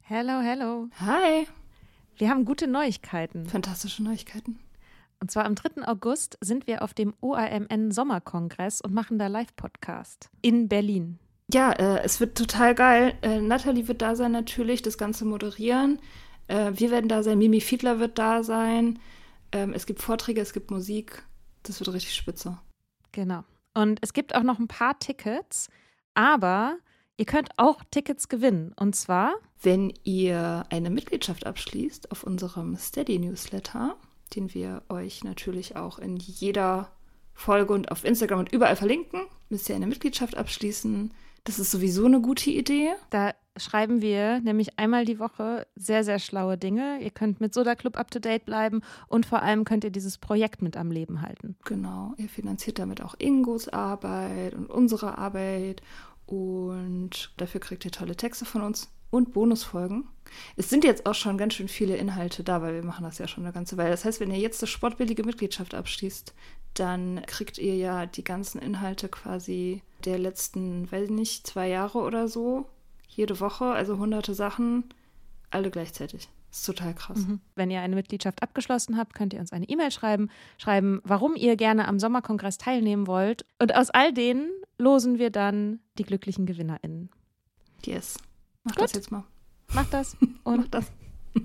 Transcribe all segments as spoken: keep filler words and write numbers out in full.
Hello, hello. Hi. Wir haben gute Neuigkeiten. Fantastische Neuigkeiten. Und zwar am dritten August sind wir auf dem O A M N-Sommerkongress und machen da Live-Podcast in Berlin. Ja, äh, es wird total geil. Äh, Nathalie wird da sein natürlich, das Ganze moderieren. Äh, wir werden da sein, Mimi Fiedler wird da sein. Ähm, es gibt Vorträge, es gibt Musik. Das wird richtig spitze. Genau. Und es gibt auch noch ein paar Tickets, aber ihr könnt auch Tickets gewinnen. Und zwar, wenn ihr eine Mitgliedschaft abschließt auf unserem Steady-Newsletter, den wir euch natürlich auch in jeder Folge und auf Instagram und überall verlinken, müsst ihr eine Mitgliedschaft abschließen. Das ist sowieso eine gute Idee. Da schreiben wir nämlich einmal die Woche sehr, sehr schlaue Dinge. Ihr könnt mit Soda Club up-to-date bleiben und vor allem könnt ihr dieses Projekt mit am Leben halten. Genau, ihr finanziert damit auch Ingos Arbeit und unsere Arbeit und dafür kriegt ihr tolle Texte von uns und Bonusfolgen. Es sind jetzt auch schon ganz schön viele Inhalte da, weil wir machen das ja schon eine ganze Weile. Das heißt, wenn ihr jetzt eine sportbillige Mitgliedschaft abschließt, dann kriegt ihr ja die ganzen Inhalte quasi der letzten, weiß ich nicht, zwei Jahre oder so, jede Woche, also hunderte Sachen, alle gleichzeitig. Das ist total krass. Mhm. Wenn ihr eine Mitgliedschaft abgeschlossen habt, könnt ihr uns eine E-Mail schreiben, schreiben, warum ihr gerne am Sommerkongress teilnehmen wollt. Und aus all denen losen wir dann die glücklichen GewinnerInnen. Yes. Mach Gut. das jetzt mal. Macht das. Und Mach das.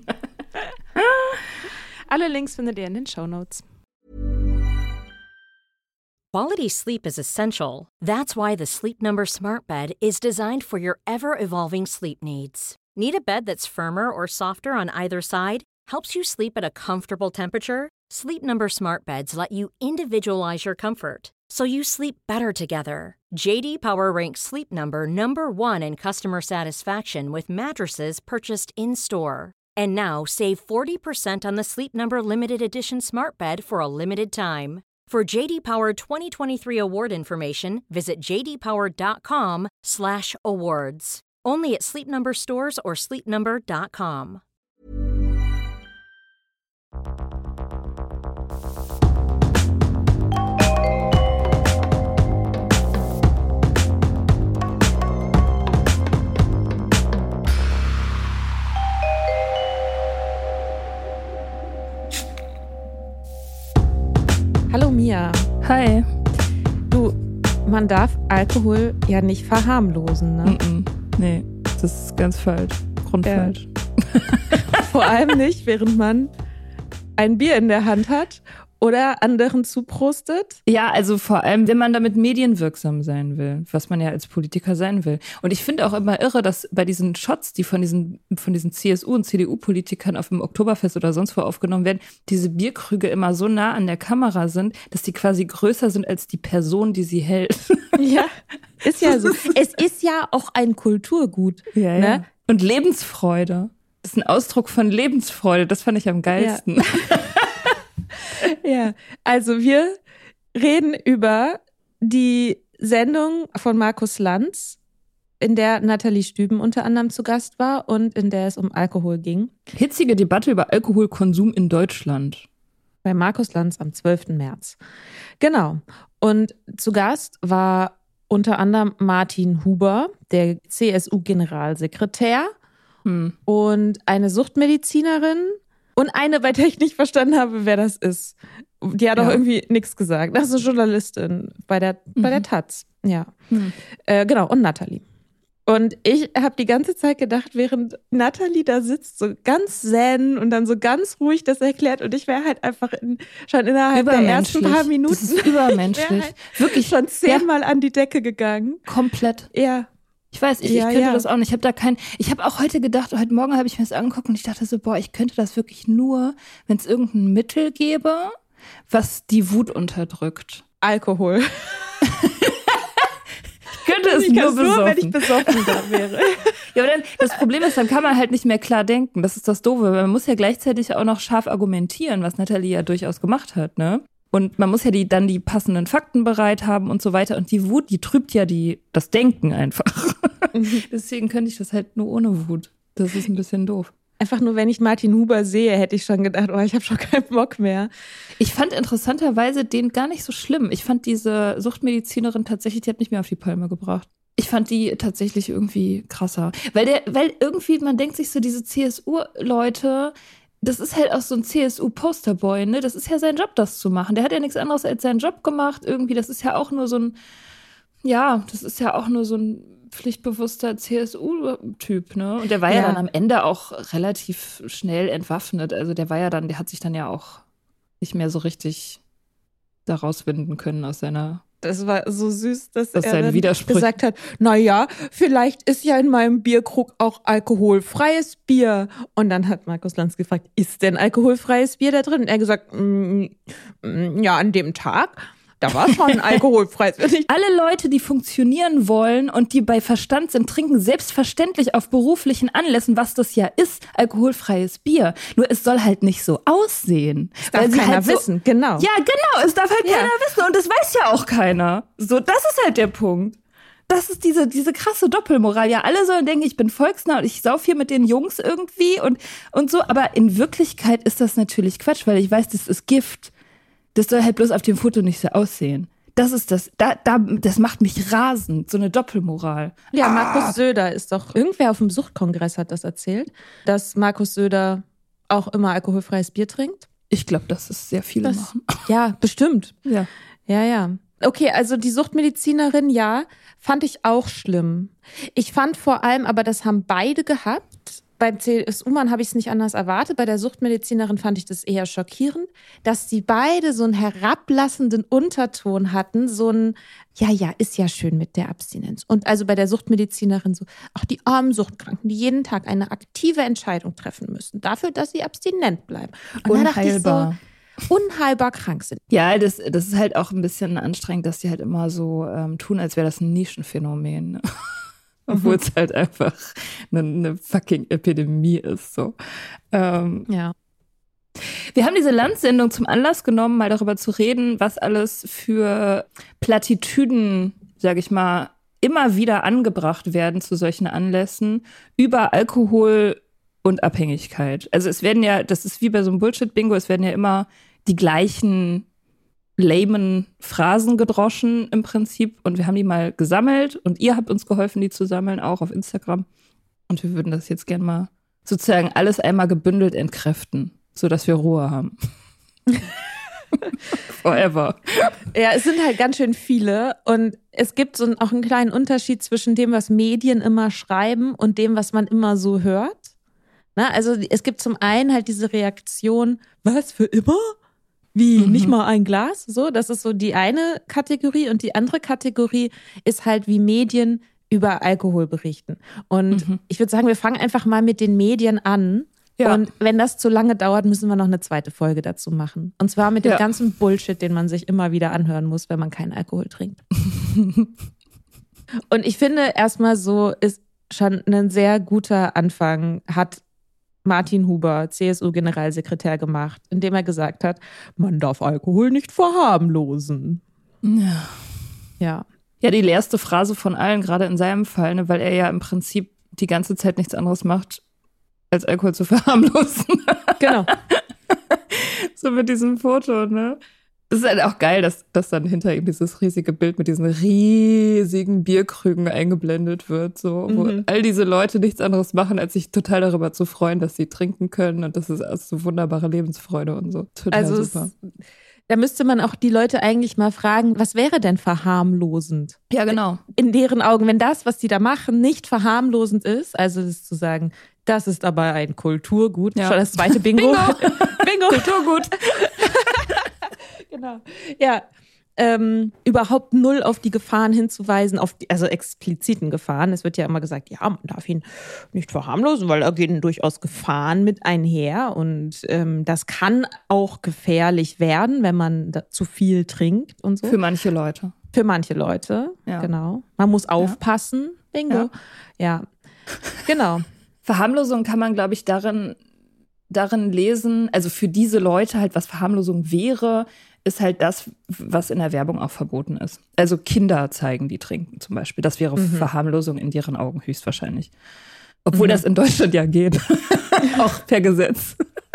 alle Links findet ihr in den Shownotes. Quality sleep is essential. That's why the Sleep Number Smart Bed is designed for your ever-evolving sleep needs. Need a bed that's firmer or softer on either side? Helps you sleep at a comfortable temperature? Sleep Number Smart Beds let you individualize your comfort, so you sleep better together. J D Power ranks Sleep Number number one in customer satisfaction with mattresses purchased in-store. And now save forty percent on the Sleep Number Limited Edition Smart Bed for a limited time. For J D Power twenty twenty-three award information, visit j d power dot com slash awards. Only at Sleep Number stores or sleep number dot com. Hallo Mia. Hi. Du, man darf Alkohol ja nicht verharmlosen, ne? Mm-mm. Nee, das ist ganz falsch. Grundfalsch. Ja. Vor allem nicht, während man ein Bier in der Hand hat oder anderen zuprostet. Ja, also vor allem, wenn man damit medienwirksam sein will, was man ja als Politiker sein will. Und ich finde auch immer irre, dass bei diesen Shots, die von diesen, von diesen C S U- und C D U-Politikern auf dem Oktoberfest oder sonst wo aufgenommen werden, diese Bierkrüge immer so nah an der Kamera sind, dass die quasi größer sind als die Person, die sie hält. Ja, ist ja so. Es ist ja auch ein Kulturgut. Ja, ja. Ne? Und Lebensfreude. Das ist ein Ausdruck von Lebensfreude. Das fand ich am geilsten. Ja. Ja, also wir reden über die Sendung von Markus Lanz, in der Nathalie Stüben unter anderem zu Gast war und in der es um Alkohol ging. Hitzige Debatte über Alkoholkonsum in Deutschland. Bei Markus Lanz am zwölften März. Genau. Und zu Gast war unter anderem Martin Huber, der C S U-Generalsekretär, hm. und eine Suchtmedizinerin. Und eine, bei der ich nicht verstanden habe, wer das ist. Die hat ja auch irgendwie nichts gesagt. Das ist eine Journalistin bei der, mhm. bei der Taz. Ja. Mhm. Äh, genau, und Nathalie. Und ich habe die ganze Zeit gedacht, während Nathalie da sitzt, so ganz zen und dann so ganz ruhig das erklärt. Und ich wäre halt einfach in, schon innerhalb der ersten paar Minuten. Das ist übermenschlich. Halt wirklich schon zehnmal ja. an die Decke gegangen. Komplett. Ja. Ich weiß, ich, ja, ich könnte ja. das auch nicht. Ich habe da kein. Ich habe auch heute gedacht, heute Morgen habe ich mir das angeguckt und ich dachte so, boah, ich könnte das wirklich nur, wenn es irgendein Mittel gäbe, was die Wut unterdrückt. Alkohol. Ich könnte es ich nur besoffen. Nur, wenn ich besoffen da wäre. Ja, aber dann, das Problem ist, dann kann man halt nicht mehr klar denken. Das ist das Doofe. Weil man muss ja gleichzeitig auch noch scharf argumentieren, was Nathalie ja durchaus gemacht hat, ne? Und man muss ja die, dann die passenden Fakten bereit haben und so weiter. Und die Wut, die trübt ja die, das Denken einfach. Mhm. Deswegen könnte ich das halt nur ohne Wut. Das ist ein bisschen doof. Einfach nur, wenn ich Martin Huber sehe, hätte ich schon gedacht, oh, ich habe schon keinen Bock mehr. Ich fand interessanterweise den gar nicht so schlimm. Ich fand diese Suchtmedizinerin tatsächlich, die hat mich mehr auf die Palme gebracht. Ich fand die tatsächlich irgendwie krasser. Weil der, weil irgendwie, man denkt sich so, diese C S U-Leute, das ist halt auch so ein C S U-Posterboy, ne? Das ist ja sein Job, das zu machen. Der hat ja nichts anderes als seinen Job gemacht. Irgendwie, das ist ja auch nur so ein, ja, das ist ja auch nur so ein pflichtbewusster C S U-Typ, ne? Und der war ja. ja dann am Ende auch relativ schnell entwaffnet. Also der war ja dann, der hat sich dann ja auch nicht mehr so richtig da rauswinden können aus seiner Das war so süß, dass aus er dann Widerspruch. gesagt hat, na ja, vielleicht ist ja in meinem Bierkrug auch alkoholfreies Bier. Und dann hat Markus Lanz gefragt, ist denn alkoholfreies Bier da drin? Und er gesagt, mm, mm, ja, an dem Tag, da war schon alkoholfreies Bier. Alle Leute, die funktionieren wollen und die bei Verstand sind, trinken selbstverständlich auf beruflichen Anlässen, was das ja ist, alkoholfreies Bier. Nur es soll halt nicht so aussehen. Das darf keiner halt so, wissen, genau. Ja, genau, es darf halt ja. keiner wissen und das weiß ja auch keiner. So, das ist halt der Punkt. Das ist diese, diese krasse Doppelmoral. Ja, alle sollen denken, ich bin volksnah und ich sauf hier mit den Jungs irgendwie und, und so. Aber in Wirklichkeit ist das natürlich Quatsch, weil ich weiß, das ist Gift. Das soll halt bloß auf dem Foto nicht so aussehen. Das ist das, da, da, das macht mich rasend, so eine Doppelmoral. Ja, ah. Markus Söder ist doch, irgendwer auf dem Suchtkongress hat das erzählt, dass Markus Söder auch immer alkoholfreies Bier trinkt. Ich glaube, dass es sehr viele das, machen. Ja, bestimmt. Ja. Ja, ja. Okay, also die Suchtmedizinerin, ja, fand ich auch schlimm. Ich fand vor allem, aber das haben beide gehabt. Beim C S U-Mann habe ich es nicht anders erwartet. Bei der Suchtmedizinerin fand ich das eher schockierend, dass die beide so einen herablassenden Unterton hatten. So ein, ja, ja, ist ja schön mit der Abstinenz. Und also bei der Suchtmedizinerin so, auch die armen Suchtkranken, die jeden Tag eine aktive Entscheidung treffen müssen, dafür, dass sie abstinent bleiben. Und unheilbar. Da so, unheilbar krank sind. Ja, das, das ist halt auch ein bisschen anstrengend, dass die halt immer so ähm, tun, als wäre das ein Nischenphänomen. Ne? Obwohl es halt einfach eine, eine fucking Epidemie ist. So. Ähm, ja. Wir haben diese Lanz-Sendung zum Anlass genommen, mal darüber zu reden, was alles für Plattitüden, sag ich mal, immer wieder angebracht werden zu solchen Anlässen über Alkohol und Abhängigkeit. Also es werden ja, das ist wie bei so einem Bullshit-Bingo, es werden ja immer die gleichen lamen Phrasen gedroschen im Prinzip und wir haben die mal gesammelt und ihr habt uns geholfen, die zu sammeln, auch auf Instagram. Und wir würden das jetzt gerne mal sozusagen alles einmal gebündelt entkräften, sodass wir Ruhe haben. Forever. Ja, es sind halt ganz schön viele und es gibt so auch einen kleinen Unterschied zwischen dem, was Medien immer schreiben und dem, was man immer so hört. Na, also es gibt zum einen halt diese Reaktion, was, für immer? Wie, mhm. nicht mal ein Glas? So, das ist so die eine Kategorie. Und die andere Kategorie ist halt, wie Medien über Alkohol berichten. Und mhm. ich würde sagen, wir fangen einfach mal mit den Medien an. Ja. Und wenn das zu lange dauert, müssen wir noch eine zweite Folge dazu machen. Und zwar mit dem ja. ganzen Bullshit, den man sich immer wieder anhören muss, wenn man keinen Alkohol trinkt. Und ich finde, erstmal so ist schon ein sehr guter Anfang, hat Martin Huber, C S U-Generalsekretär, gemacht, indem er gesagt hat, man darf Alkohol nicht verharmlosen. Ja. Ja. Ja, die leerste Phrase von allen, gerade in seinem Fall, ne, weil er ja im Prinzip die ganze Zeit nichts anderes macht, als Alkohol zu verharmlosen. Genau. So mit diesem Foto, ne? Es ist halt auch geil, dass, dass dann hinter ihm dieses riesige Bild mit diesen riesigen Bierkrügen eingeblendet wird, so, wo mhm. all diese Leute nichts anderes machen, als sich total darüber zu freuen, dass sie trinken können und das ist also so wunderbare Lebensfreude und so. Total also super. Es, da müsste man auch die Leute eigentlich mal fragen, was wäre denn verharmlosend? Ja, genau. In deren Augen, wenn das, was die da machen, nicht verharmlosend ist, also das zu sagen, das ist aber ein Kulturgut, ja. Schon das zweite Bingo. Bingo, Bingo. Kulturgut. Genau. Ja, ähm, überhaupt null auf die Gefahren hinzuweisen, auf die, also expliziten Gefahren. Es wird ja immer gesagt, ja, man darf ihn nicht verharmlosen, weil da gehen durchaus Gefahren mit einher und ähm, das kann auch gefährlich werden, wenn man da zu viel trinkt und so. Für manche Leute. Für manche Leute, ja. Genau. Man muss aufpassen. Ja. Bingo. Ja. ja, genau. Verharmlosung kann man, glaube ich, darin, darin lesen, also für diese Leute halt, was Verharmlosung wäre, ist halt das, was in der Werbung auch verboten ist. Also Kinder zeigen, die trinken zum Beispiel. Das wäre mhm. Verharmlosung in deren Augen höchstwahrscheinlich. Obwohl mhm. das in Deutschland ja geht. Auch per Gesetz.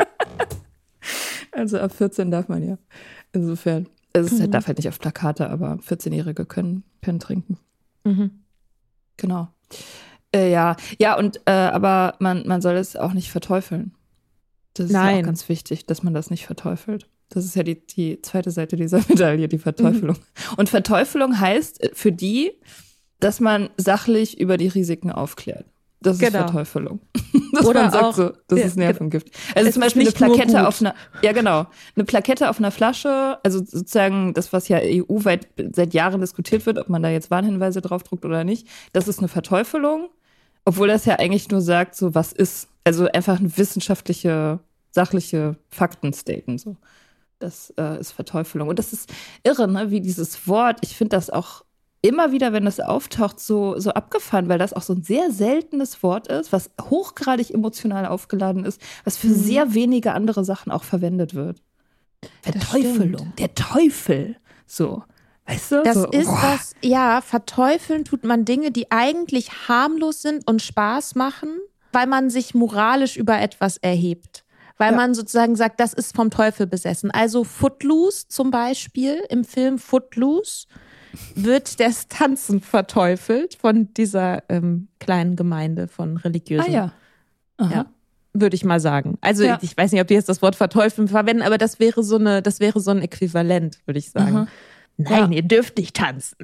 Also ab vierzehn darf man ja. Insofern. Es mhm. halt, darf halt nicht auf Plakate, aber vierzehnjährige können, können trinken. Mhm. Genau. Äh, ja, ja, und äh, aber man, man soll es auch nicht verteufeln. Das ist ja auch ganz wichtig, dass man das nicht verteufelt. Das ist ja die, die zweite Seite dieser Medaille, die Verteufelung. Mhm. Und Verteufelung heißt für die, dass man sachlich über die Risiken aufklärt. Das genau. ist Verteufelung. Dass Oder man sagt auch, so, das ja, ist Nervengift. Also zum Beispiel eine Plakette auf einer, ja genau, eine Plakette auf einer Flasche, also sozusagen das, was ja E U-weit seit Jahren diskutiert wird, ob man da jetzt Warnhinweise draufdruckt oder nicht, das ist eine Verteufelung, obwohl das ja eigentlich nur sagt, so was ist, also einfach eine wissenschaftliche, sachliche Faktenstatement so. Das äh, ist Verteufelung. Und das ist irre, ne, wie dieses Wort, ich finde das auch immer wieder, wenn das auftaucht, so, so abgefahren, weil das auch so ein sehr seltenes Wort ist, was hochgradig emotional aufgeladen ist, was für mhm. sehr wenige andere Sachen auch verwendet wird. Verteufelung, der Teufel. So, weißt du? Das so, ist boah. das, ja, verteufeln tut man Dinge, die eigentlich harmlos sind und Spaß machen, weil man sich moralisch über etwas erhebt. Weil ja. man sozusagen sagt, das ist vom Teufel besessen. Also Footloose zum Beispiel, im Film Footloose wird das Tanzen verteufelt von dieser ähm, kleinen Gemeinde von Religiösen. Ah ja. Aha. Ja, würde ich mal sagen. Also ja. ich weiß nicht, ob die jetzt das Wort verteufeln verwenden, aber das wäre so eine, das wäre so ein Äquivalent, würde ich sagen. Aha. Nein, ja. ihr dürft nicht tanzen.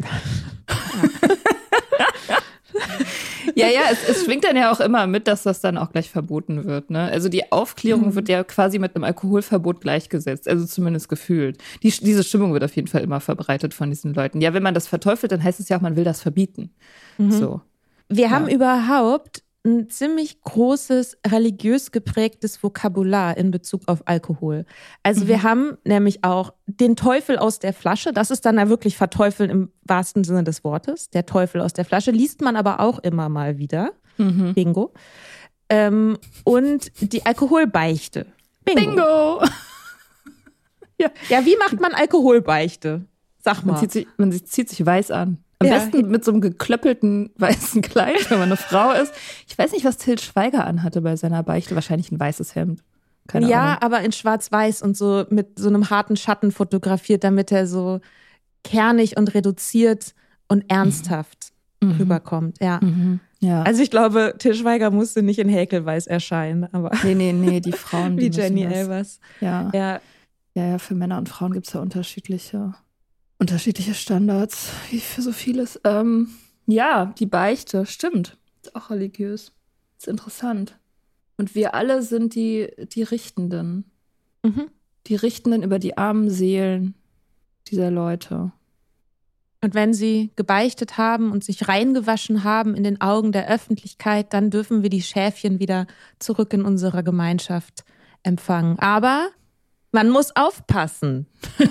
Ja, ja, es, es schwingt dann ja auch immer mit, dass das dann auch gleich verboten wird. Ne? Also die Aufklärung mhm. wird ja quasi mit einem Alkoholverbot gleichgesetzt, also zumindest gefühlt. Die, diese Stimmung wird auf jeden Fall immer verbreitet von diesen Leuten. Ja, wenn man das verteufelt, dann heißt es ja auch, man will das verbieten. Mhm. So. Wir ja. haben überhaupt ein ziemlich großes religiös geprägtes Vokabular in Bezug auf Alkohol. Also mhm. wir haben nämlich auch den Teufel aus der Flasche, das ist dann ja wirklich verteufeln im wahrsten Sinne des Wortes. Der Teufel aus der Flasche liest man aber auch immer mal wieder. Mhm. Bingo. Ähm, und die Alkoholbeichte. Bingo. Bingo. ja. ja, wie macht man Alkoholbeichte? Sag mal. Man zieht sich, man zieht sich weiß an. Am ja. besten mit so einem geklöppelten weißen Kleid, wenn man eine Frau ist. Ich weiß nicht, was Til Schweiger anhatte bei seiner Beichte. Wahrscheinlich ein weißes Hemd. Keine ja, Ahnung. aber in schwarz-weiß und so mit so einem harten Schatten fotografiert, damit er so kernig und reduziert und ernsthaft mhm. rüberkommt. Ja. Mhm. ja. Also ich glaube, Til Schweiger musste nicht in Häkelweiß erscheinen. Aber nee, nee, nee, die Frauen, die wie Jenny Elvers. Ja. ja. Ja, ja, für Männer und Frauen gibt es ja unterschiedliche Unterschiedliche Standards, wie für so vieles. Ähm, ja, die Beichte, stimmt. Ist auch religiös. Ist interessant. Und wir alle sind die, die Richtenden. Mhm. Die Richtenden über die armen Seelen dieser Leute. Und wenn sie gebeichtet haben und sich reingewaschen haben in den Augen der Öffentlichkeit, dann dürfen wir die Schäfchen wieder zurück in unserer Gemeinschaft empfangen. Aber man muss aufpassen.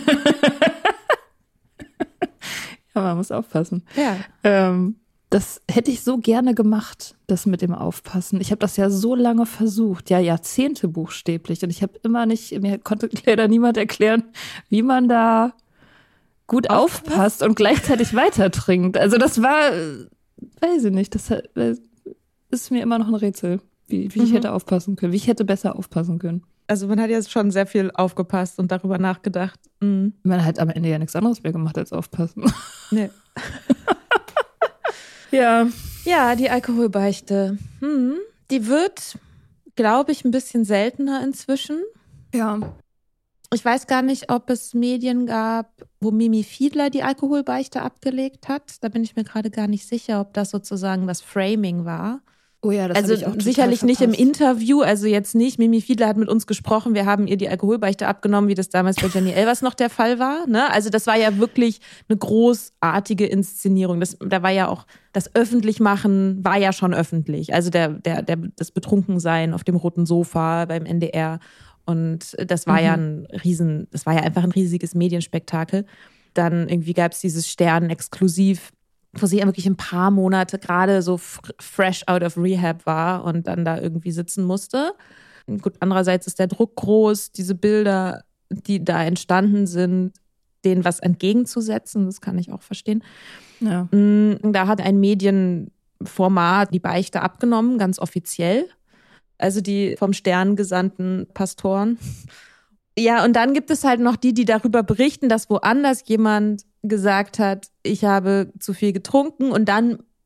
Ja, man muss aufpassen. Ja. Ähm, das hätte ich so gerne gemacht, das mit dem Aufpassen. Ich habe das ja so lange versucht, ja Jahrzehnte buchstäblich. Und ich habe immer nicht, mir konnte leider niemand erklären, wie man da gut Aufpass? aufpasst und gleichzeitig weiter trinkt. Also das war, weiß ich nicht, das ist mir immer noch ein Rätsel, wie, wie mhm. ich hätte aufpassen können, wie ich hätte besser aufpassen können. Also man hat jetzt schon sehr viel aufgepasst und darüber nachgedacht. Mhm. Man hat am Ende ja nichts anderes mehr gemacht als aufpassen. Nee. ja. Ja, die Alkoholbeichte. Hm. Die wird, glaube ich, ein bisschen seltener inzwischen. Ja. Ich weiß gar nicht, ob es Medien gab, wo Mimi Fiedler die Alkoholbeichte abgelegt hat. Da bin ich mir gerade gar nicht sicher, ob das sozusagen das Framing war. Oh ja, das also ich auch sicherlich verpasst. Nicht im Interview, also jetzt nicht. Mimi Fiedler hat mit uns gesprochen, wir haben ihr die Alkoholbeichte abgenommen, wie das damals bei Jenny Elvers noch der Fall war. Ne? Also das war ja wirklich eine großartige Inszenierung. Das, da war ja auch das Öffentlichmachen war ja schon öffentlich. Also der, der, der, das Betrunkensein auf dem roten Sofa beim N D R. Und das war mhm. ja ein riesen, das war ja einfach ein riesiges Medienspektakel. Dann irgendwie gab es dieses Stern-Exklusiv, wo sie ja wirklich ein paar Monate gerade so fresh out of Rehab war und dann da irgendwie sitzen musste. Gut, andererseits ist der Druck groß, diese Bilder, die da entstanden sind, denen was entgegenzusetzen, das kann ich auch verstehen. Ja. Da hat ein Medienformat die Beichte abgenommen, ganz offiziell. Also die vom Stern gesandten Pastoren. Ja, und dann gibt es halt noch die, die darüber berichten, dass woanders jemand gesagt hat, ich habe zu viel getrunken und dann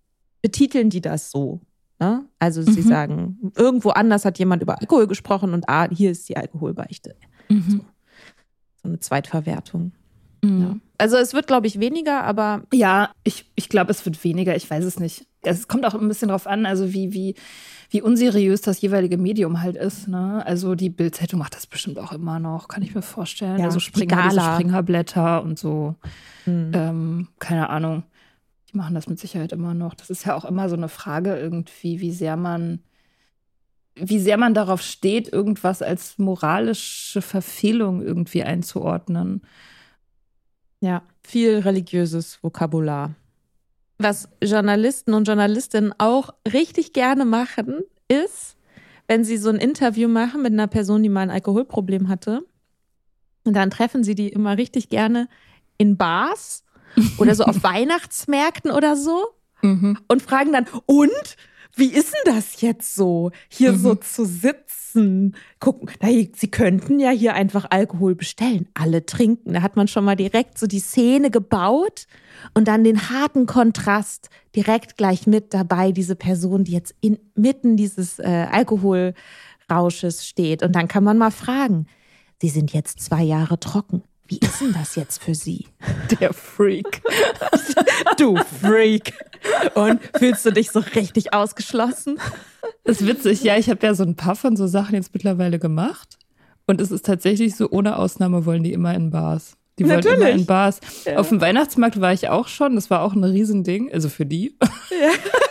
betiteln die das so. Ne? Also sie mhm. sagen, irgendwo anders hat jemand über Alkohol gesprochen und ah, hier ist die Alkoholbeichte. Mhm. So. so eine Zweitverwertung. Mhm. Ja. Also es wird, glaube ich, weniger, aber... Ja, ich, ich glaube, es wird weniger, ich weiß es nicht. Es kommt auch ein bisschen drauf an, also wie, wie, wie unseriös das jeweilige Medium halt ist. Ne? Also die Bild-Zeitung macht das bestimmt auch immer noch, kann ich mir vorstellen. Ja, also Springer, diese Springerblätter und so. Mhm. Ähm, keine Ahnung. Die machen das mit Sicherheit immer noch. Das ist ja auch immer so eine Frage irgendwie, wie sehr man, wie sehr man darauf steht, irgendwas als moralische Verfehlung irgendwie einzuordnen. Ja, viel religiöses Vokabular. Was Journalisten und Journalistinnen auch richtig gerne machen, ist, wenn sie so ein Interview machen mit einer Person, die mal ein Alkoholproblem hatte, und dann treffen sie die immer richtig gerne in Bars oder so auf Weihnachtsmärkten oder so mhm. und fragen dann, und? Wie ist denn das jetzt so, hier mhm. so zu sitzen? Gucken, na, sie könnten ja hier einfach Alkohol bestellen. Alle trinken. Da hat man schon mal direkt so die Szene gebaut und dann den harten Kontrast direkt gleich mit dabei, diese Person, die jetzt inmitten dieses äh, Alkoholrausches steht. Und dann kann man mal fragen, Sie sind jetzt zwei Jahre trocken. Wie ist denn das jetzt für Sie? Der Freak. Du Freak. Und fühlst du dich so richtig ausgeschlossen? Das ist witzig. Ja, ich habe ja so ein paar von so Sachen jetzt mittlerweile gemacht. Und es ist tatsächlich so, ohne Ausnahme wollen die immer in Bars. Die wollen Natürlich. immer in Bars. Ja. Auf dem Weihnachtsmarkt war ich auch schon. Das war auch ein Riesending. Also für die. Ja.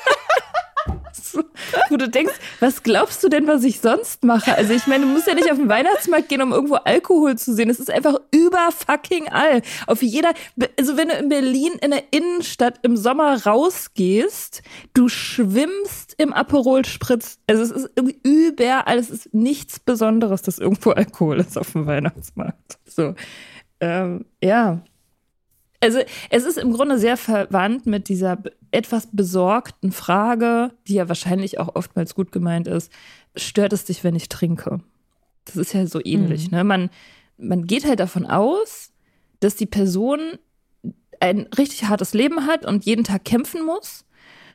Wo du denkst, was glaubst du denn, was ich sonst mache? Also ich meine, du musst ja nicht auf den Weihnachtsmarkt gehen, um irgendwo Alkohol zu sehen. Es ist einfach über fucking all. Auf jeder, also wenn du in Berlin in der Innenstadt im Sommer rausgehst, du schwimmst im Aperol Spritz. Also es ist irgendwie überall, es ist nichts Besonderes, dass irgendwo Alkohol ist auf dem Weihnachtsmarkt. So, ähm, ja. Also es ist im Grunde sehr verwandt mit dieser etwas besorgten Frage, die ja wahrscheinlich auch oftmals gut gemeint ist, stört es dich, wenn ich trinke? Das ist ja so ähnlich. Mhm. Ne? Man, man geht halt davon aus, dass die Person ein richtig hartes Leben hat und jeden Tag kämpfen muss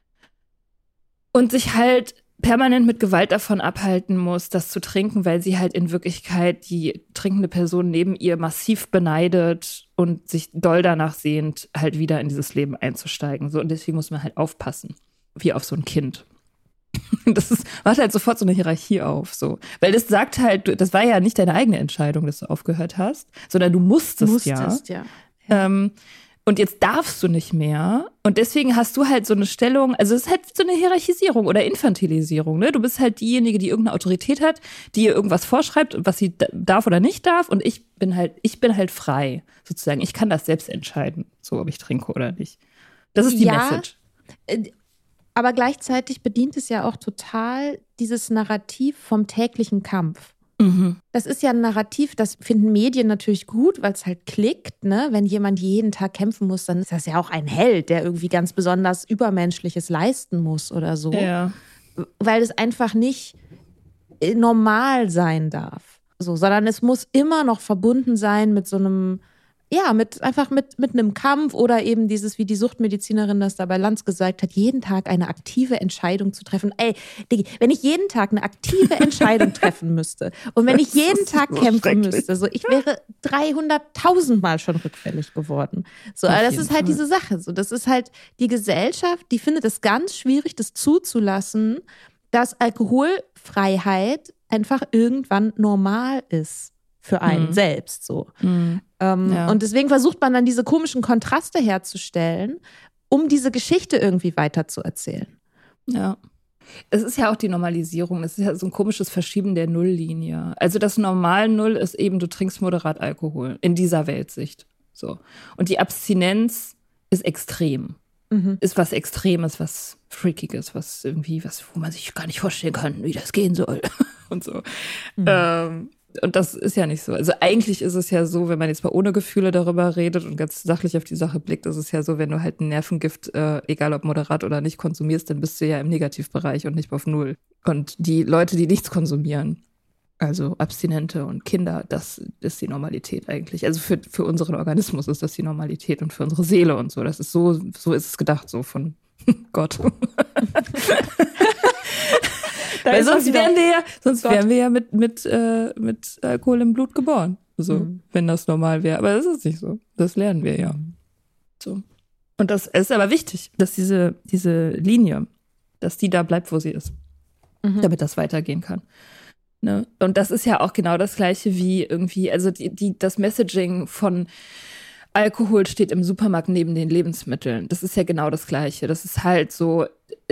und sich halt permanent mit Gewalt davon abhalten muss, das zu trinken, weil sie halt in Wirklichkeit die trinkende Person neben ihr massiv beneidet und sich doll danach sehnt, halt wieder in dieses Leben einzusteigen. So, und deswegen muss man halt aufpassen, wie auf so ein Kind. Das ist, macht halt sofort so eine Hierarchie auf, so. Weil das sagt halt, das war ja nicht deine eigene Entscheidung, dass du aufgehört hast, sondern du musstest, musstest ja. ja. Ähm, Und jetzt darfst du nicht mehr. Und deswegen hast du halt so eine Stellung, also es ist halt so eine Hierarchisierung oder Infantilisierung. Ne? Du bist halt diejenige, die irgendeine Autorität hat, die ihr irgendwas vorschreibt, was sie darf oder nicht darf. Und ich bin halt, ich bin halt frei, sozusagen. Ich kann das selbst entscheiden, so ob ich trinke oder nicht. Das ist die ja, Message. Aber gleichzeitig bedient es ja auch total dieses Narrativ vom täglichen Kampf. Mhm. Das ist ja ein Narrativ, das finden Medien natürlich gut, weil es halt klickt, ne? Wenn jemand jeden Tag kämpfen muss, dann ist das ja auch ein Held, der irgendwie ganz besonders Übermenschliches leisten muss oder so. Ja. Weil es einfach nicht normal sein darf. So, sondern es muss immer noch verbunden sein mit so einem, ja, mit einfach mit, mit einem Kampf oder eben dieses, wie die Suchtmedizinerin das da bei Lanz gesagt hat, jeden Tag eine aktive Entscheidung zu treffen. Ey, Digi, wenn ich jeden Tag eine aktive Entscheidung treffen müsste und wenn ich jeden Tag so kämpfen müsste, so, ich wäre dreihunderttausend Mal schon rückfällig geworden. So, aber das ist halt Fall. diese Sache. So, das ist halt die Gesellschaft, die findet es ganz schwierig, das zuzulassen, dass Alkoholfreiheit einfach irgendwann normal ist. Für einen mhm. selbst so. Mhm. Ähm, ja. Und deswegen versucht man dann diese komischen Kontraste herzustellen, um diese Geschichte irgendwie weiter zu erzählen. Ja. Es ist ja auch die Normalisierung. Es ist ja so ein komisches Verschieben der Nulllinie. Also das Normal-Null ist eben, du trinkst moderat Alkohol in dieser Weltsicht. So. Und die Abstinenz ist extrem. Mhm. Ist was Extremes, was Freakiges, was irgendwie, was, wo man sich gar nicht vorstellen kann, wie das gehen soll. Und so. Mhm. Ähm, Und das ist ja nicht so. Also eigentlich ist es ja so, wenn man jetzt mal ohne Gefühle darüber redet und ganz sachlich auf die Sache blickt, ist es ja so, wenn du halt ein Nervengift, äh, egal ob moderat oder nicht, konsumierst, dann bist du ja im Negativbereich und nicht auf Null. Und die Leute, die nichts konsumieren, also Abstinente und Kinder, das ist die Normalität eigentlich. Also für, für unseren Organismus ist das die Normalität und für unsere Seele und so. Das ist so, so ist es gedacht, so von Gott. Weil sonst wären wir ja, sonst wären wir ja mit, mit, äh, mit Alkohol im Blut geboren. So, mhm. wenn das normal wäre. Aber das ist nicht so. Das lernen wir ja. So. Und das ist aber wichtig, dass diese, diese Linie, dass die da bleibt, wo sie ist. Mhm. Damit das weitergehen kann. Ne? Und das ist ja auch genau das Gleiche wie irgendwie, also die, die, das Messaging von Alkohol steht im Supermarkt neben den Lebensmitteln. Das ist ja genau das Gleiche. Das ist halt so,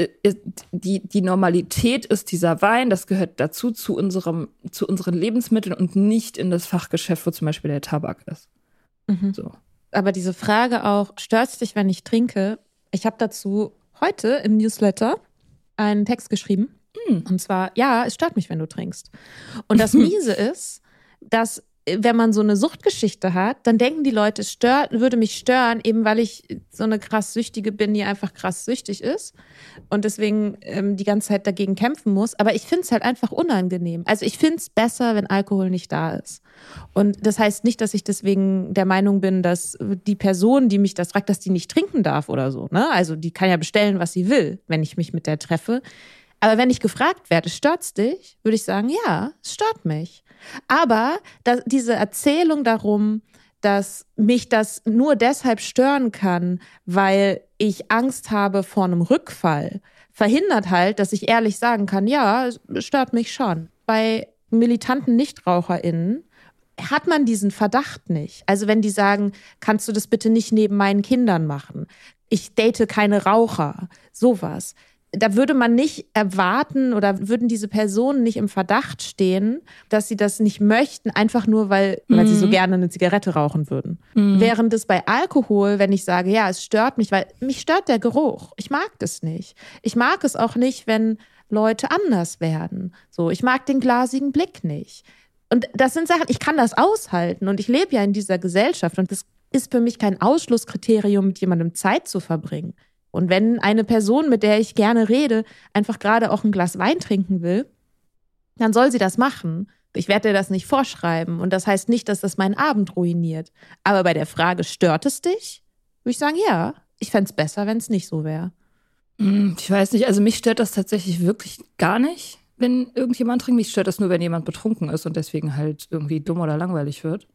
die, die Normalität ist dieser Wein, das gehört dazu, zu unserem, zu unseren Lebensmitteln und nicht in das Fachgeschäft, wo zum Beispiel der Tabak ist. Mhm. So. Aber diese Frage auch, stört es dich, wenn ich trinke? Ich habe dazu heute im Newsletter einen Text geschrieben. Hm. Und zwar, ja, es stört mich, wenn du trinkst. Und das Miese ist, dass wenn man so eine Suchtgeschichte hat, dann denken die Leute, es stört, würde mich stören, eben weil ich so eine krass Süchtige bin, die einfach krass süchtig ist und deswegen ähm, die ganze Zeit dagegen kämpfen muss. Aber ich finde es halt einfach unangenehm. Also ich finde es besser, wenn Alkohol nicht da ist. Und das heißt nicht, dass ich deswegen der Meinung bin, dass die Person, die mich das fragt, dass die nicht trinken darf oder so. Ne? Also die kann ja bestellen, was sie will, wenn ich mich mit der treffe. Aber wenn ich gefragt werde, stört's dich, würde ich sagen, ja, es stört mich. Aber da, diese Erzählung darum, dass mich das nur deshalb stören kann, weil ich Angst habe vor einem Rückfall, verhindert halt, dass ich ehrlich sagen kann, ja, es stört mich schon. Bei militanten NichtraucherInnen hat man diesen Verdacht nicht. Also wenn die sagen, kannst du das bitte nicht neben meinen Kindern machen? Ich date keine Raucher, sowas. Da würde man nicht erwarten oder würden diese Personen nicht im Verdacht stehen, dass sie das nicht möchten, einfach nur, weil, mhm. weil sie so gerne eine Zigarette rauchen würden. Mhm. Während es bei Alkohol, wenn ich sage, ja, es stört mich, weil mich stört der Geruch. Ich mag das nicht. Ich mag es auch nicht, wenn Leute anders werden. So, ich mag den glasigen Blick nicht. Und das sind Sachen, ich kann das aushalten und ich lebe ja in dieser Gesellschaft und das ist für mich kein Ausschlusskriterium, mit jemandem Zeit zu verbringen. Und wenn eine Person, mit der ich gerne rede, einfach gerade auch ein Glas Wein trinken will, dann soll sie das machen. Ich werde dir das nicht vorschreiben. Und das heißt nicht, dass das meinen Abend ruiniert. Aber bei der Frage, stört es dich? Würde ich sagen, ja. Ich fände es besser, wenn es nicht so wäre. Ich weiß nicht, also mich stört das tatsächlich wirklich gar nicht, wenn irgendjemand trinkt. Mich stört das nur, wenn jemand betrunken ist und deswegen halt irgendwie dumm oder langweilig wird.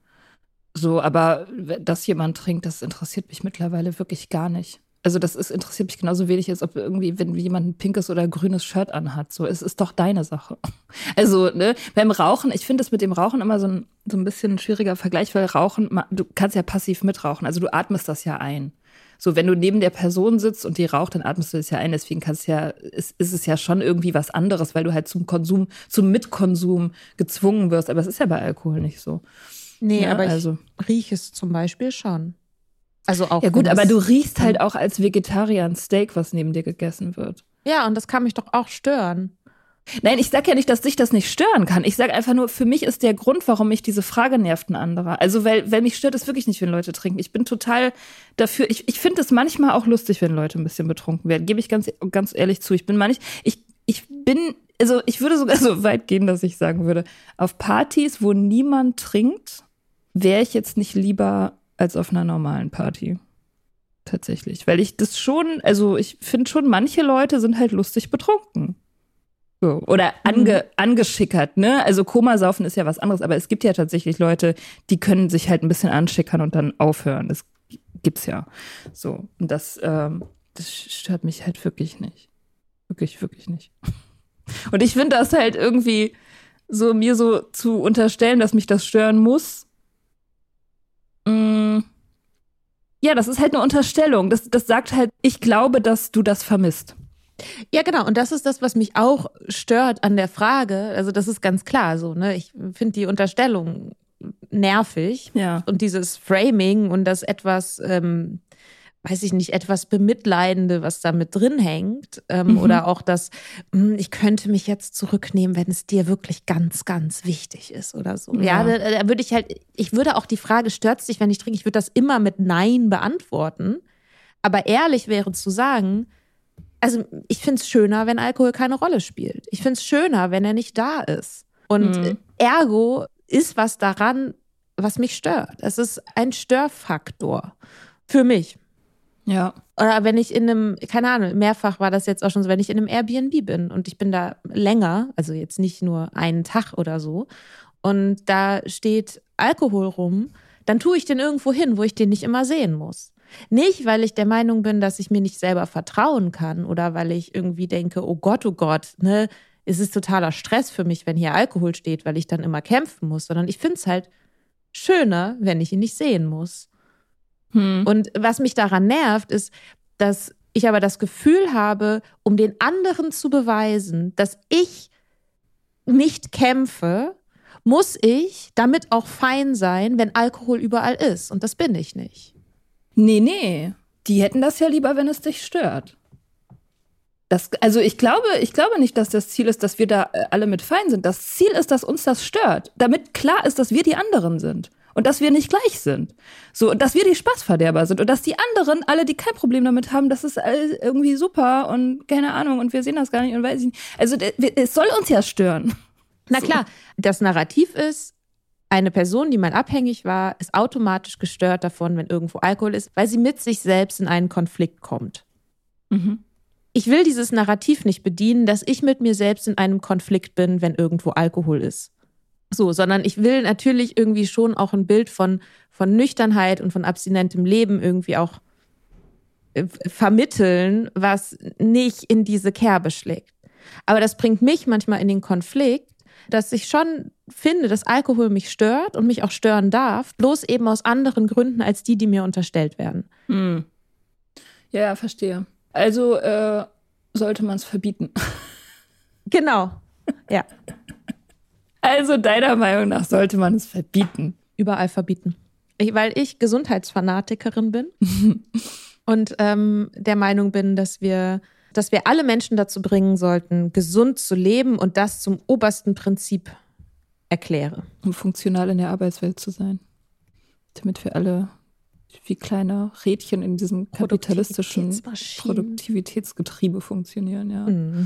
So, aber dass jemand trinkt, das interessiert mich mittlerweile wirklich gar nicht. Also das ist, interessiert mich genauso wenig, als ob irgendwie, wenn jemand ein pinkes oder grünes Shirt anhat. So, es ist doch deine Sache. Also, ne, beim Rauchen, ich finde das mit dem Rauchen immer so ein, so ein bisschen ein schwieriger Vergleich, weil Rauchen, du kannst ja passiv mitrauchen. Also du atmest das ja ein. So, wenn du neben der Person sitzt und die raucht, dann atmest du das ja ein. Deswegen kannst ja, ist, ist es ja schon irgendwie was anderes, weil du halt zum Konsum, zum Mitkonsum gezwungen wirst. Aber es ist ja bei Alkohol nicht so. Nee, ja, aber also. ich rieche es zum Beispiel schon. Also auch ja gut, aber du riechst halt auch als Vegetarier ein Steak, was neben dir gegessen wird. Ja, und das kann mich doch auch stören. Nein, ich sag ja nicht, dass dich das nicht stören kann. Ich sag einfach nur, für mich ist der Grund, warum mich diese Frage nervt, ein anderer. Also, weil, weil mich stört es wirklich nicht, wenn Leute trinken. Ich bin total dafür. Ich, ich finde es manchmal auch lustig, wenn Leute ein bisschen betrunken werden. Gebe ich ganz, ganz ehrlich zu. Ich bin manchmal, ich, ich bin, also ich würde sogar so weit gehen, dass ich sagen würde, auf Partys, wo niemand trinkt, wäre ich jetzt nicht lieber als auf einer normalen Party. Tatsächlich. Weil ich das schon, also ich finde schon, manche Leute sind halt lustig betrunken. So. Oder ange, mhm. angeschickert, ne? Also Komasaufen ist ja was anderes, aber es gibt ja tatsächlich Leute, die können sich halt ein bisschen anschickern und dann aufhören. Das gibt's ja. So. Und das, ähm, das stört mich halt wirklich nicht. Wirklich, wirklich nicht. Und ich finde das halt irgendwie so, mir so zu unterstellen, dass mich das stören muss. Ja, das ist halt eine Unterstellung. Das, das sagt halt, ich glaube, dass du das vermisst. Ja, genau. Und das ist das, was mich auch stört an der Frage. Also das ist ganz klar so, ne? Ich finde die Unterstellung nervig. Ja. Und dieses Framing und das etwas, ähm, weiß ich nicht, etwas Bemitleidende, was da mit drin hängt. Ähm, mhm. Oder auch das, mh, ich könnte mich jetzt zurücknehmen, wenn es dir wirklich ganz, ganz wichtig ist oder so. Ja, ja da, da würde ich halt, ich würde auch die Frage, stört es dich, wenn ich trinke? Ich würde das immer mit Nein beantworten. Aber ehrlich wäre zu sagen, also ich finde es schöner, wenn Alkohol keine Rolle spielt. Ich finde es schöner, wenn er nicht da ist. Und mhm. ergo ist was daran, was mich stört. Es ist ein Störfaktor für mich. Ja. Oder wenn ich in einem, keine Ahnung, mehrfach war das jetzt auch schon so, wenn ich in einem Airbnb bin und ich bin da länger, also jetzt nicht nur einen Tag oder so, und da steht Alkohol rum, dann tue ich den irgendwo hin, wo ich den nicht immer sehen muss. Nicht, weil ich der Meinung bin, dass ich mir nicht selber vertrauen kann oder weil ich irgendwie denke, oh Gott, oh Gott, ne, es ist totaler Stress für mich, wenn hier Alkohol steht, weil ich dann immer kämpfen muss, sondern ich finde es halt schöner, wenn ich ihn nicht sehen muss. Hm. Und was mich daran nervt, ist, dass ich aber das Gefühl habe, um den anderen zu beweisen, dass ich nicht kämpfe, muss ich damit auch fein sein, wenn Alkohol überall ist. Und das bin ich nicht. Nee, nee. Die hätten das ja lieber, wenn es dich stört. Das, also ich glaube, ich glaube nicht, dass das Ziel ist, dass wir da alle mit fein sind. Das Ziel ist, dass uns das stört. Damit klar ist, dass wir die anderen sind. Und dass wir nicht gleich sind. So, und dass wir die Spaßverderber sind. Und dass die anderen, alle, die kein Problem damit haben, das ist alles irgendwie super und keine Ahnung und wir sehen das gar nicht und weiß ich nicht. Also es soll uns ja stören. Na klar, das Narrativ ist, eine Person, die mal abhängig war, ist automatisch gestört davon, wenn irgendwo Alkohol ist, weil sie mit sich selbst in einen Konflikt kommt. Mhm. Ich will dieses Narrativ nicht bedienen, dass ich mit mir selbst in einem Konflikt bin, wenn irgendwo Alkohol ist. So, sondern ich will natürlich irgendwie schon auch ein Bild von, von Nüchternheit und von abstinentem Leben irgendwie auch äh, vermitteln, was nicht in diese Kerbe schlägt. Aber das bringt mich manchmal in den Konflikt, dass ich schon finde, dass Alkohol mich stört und mich auch stören darf, bloß eben aus anderen Gründen als die, die mir unterstellt werden. Hm. Ja, ja, verstehe. Also äh, sollte man es verbieten. Genau, ja. Also deiner Meinung nach sollte man es verbieten? Überall verbieten. Ich, weil ich Gesundheitsfanatikerin bin und ähm, der Meinung bin, dass wir, dass wir alle Menschen dazu bringen sollten, gesund zu leben und das zum obersten Prinzip erkläre. Um funktional in der Arbeitswelt zu sein. Damit wir alle wie kleine Rädchen in diesem kapitalistischen Produktivitätsgetriebe funktionieren. Ja. Mhm.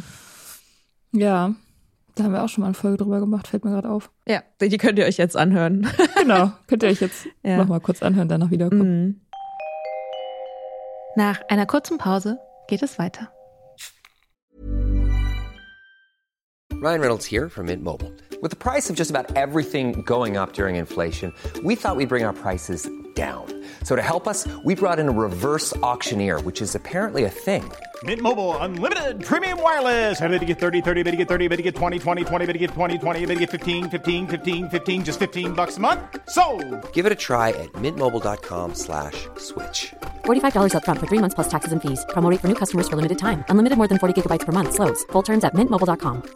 Ja. Da haben wir auch schon mal eine Folge drüber gemacht, fällt mir gerade auf. Ja, die könnt ihr euch jetzt anhören. Genau, könnt ihr euch jetzt ja. noch mal kurz anhören, danach wiederkommen. Mhm. Nach einer kurzen Pause geht es weiter. Ryan Reynolds here from Mint Mobile. With the price of just about everything going up during inflation, we thought we'd bring our prices down. So to help us, we brought in a reverse auctioneer, which is apparently a thing. Mint Mobile Unlimited Premium Wireless. How to get thirty, thirty, how to get thirty, how to get twenty, twenty, twenty, how to get twenty, twenty, how to get fifteen, fifteen, fifteen, fifteen, just fifteen bucks a month? Sold! Give it a try at mintmobile.com slash switch. forty-five dollars up front for three months plus taxes and fees. Promo rate for new customers for limited time. Unlimited more than forty gigabytes per month. Slows full terms at mint mobile dot com.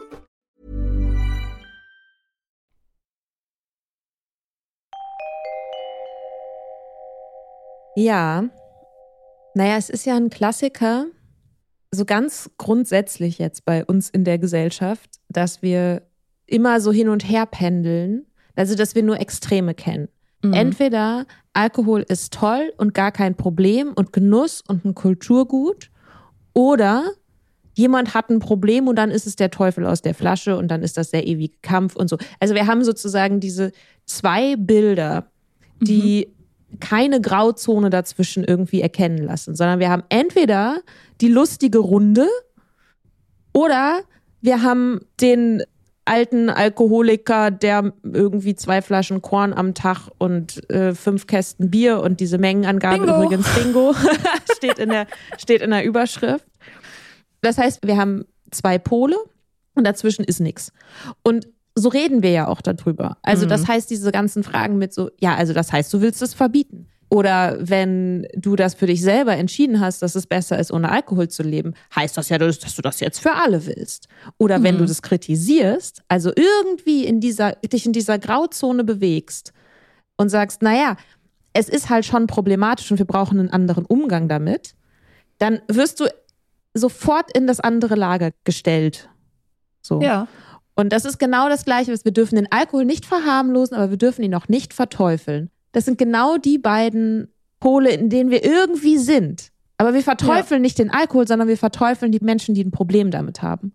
Ja, naja, es ist ja ein Klassiker, so ganz grundsätzlich jetzt bei uns in der Gesellschaft, dass wir immer so hin und her pendeln, also dass wir nur Extreme kennen. Mhm. Entweder Alkohol ist toll und gar kein Problem und Genuss und ein Kulturgut, oder jemand hat ein Problem und dann ist es der Teufel aus der Flasche und dann ist das der ewige Kampf und so. Also wir haben sozusagen diese zwei Bilder, die mhm. keine Grauzone dazwischen irgendwie erkennen lassen, sondern wir haben entweder die lustige Runde oder wir haben den alten Alkoholiker, der irgendwie zwei Flaschen Korn am Tag und äh, fünf Kästen Bier und diese Mengenangabe Bingo. übrigens Bingo steht in der, steht in der Überschrift. Das heißt, wir haben zwei Pole und dazwischen ist nichts. Und so reden wir ja auch darüber. Also das heißt, diese ganzen Fragen mit so, ja, also das heißt, du willst es verbieten. Oder wenn du das für dich selber entschieden hast, dass es besser ist, ohne Alkohol zu leben, heißt das ja, dass du das jetzt für alle willst. Oder wenn mhm. du das kritisierst, also irgendwie in dieser, dich in dieser Grauzone bewegst und sagst, naja, es ist halt schon problematisch und wir brauchen einen anderen Umgang damit, dann wirst du sofort in das andere Lager gestellt. So. Ja. Und das ist genau das Gleiche. Wir dürfen den Alkohol nicht verharmlosen, aber wir dürfen ihn auch nicht verteufeln. Das sind genau die beiden Pole, in denen wir irgendwie sind. Aber wir verteufeln ja. nicht den Alkohol, sondern wir verteufeln die Menschen, die ein Problem damit haben.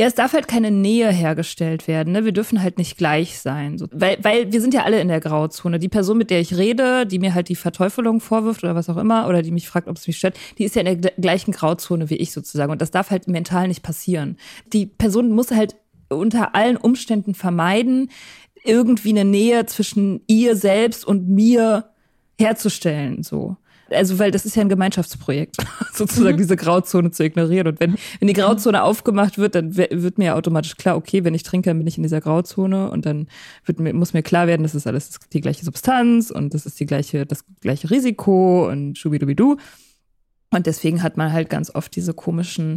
Ja, es darf halt keine Nähe hergestellt werden. Ne? Wir dürfen halt nicht gleich sein. So. Weil, weil wir sind ja alle in der Grauzone. Die Person, mit der ich rede, die mir halt die Verteufelung vorwirft oder was auch immer, oder die mich fragt, ob es mich stört, die ist ja in der gleichen Grauzone wie ich sozusagen. Und das darf halt mental nicht passieren. Die Person muss halt unter allen Umständen vermeiden, irgendwie eine Nähe zwischen ihr selbst und mir herzustellen. So. Also, weil das ist ja ein Gemeinschaftsprojekt, sozusagen mhm. diese Grauzone zu ignorieren. Und wenn, wenn die Grauzone aufgemacht wird, dann wird mir ja automatisch klar, okay, wenn ich trinke, dann bin ich in dieser Grauzone und dann wird mir, muss mir klar werden, das ist alles die gleiche Substanz und das ist die gleiche, das gleiche Risiko und schubidubidu. Und deswegen hat man halt ganz oft diese komischen,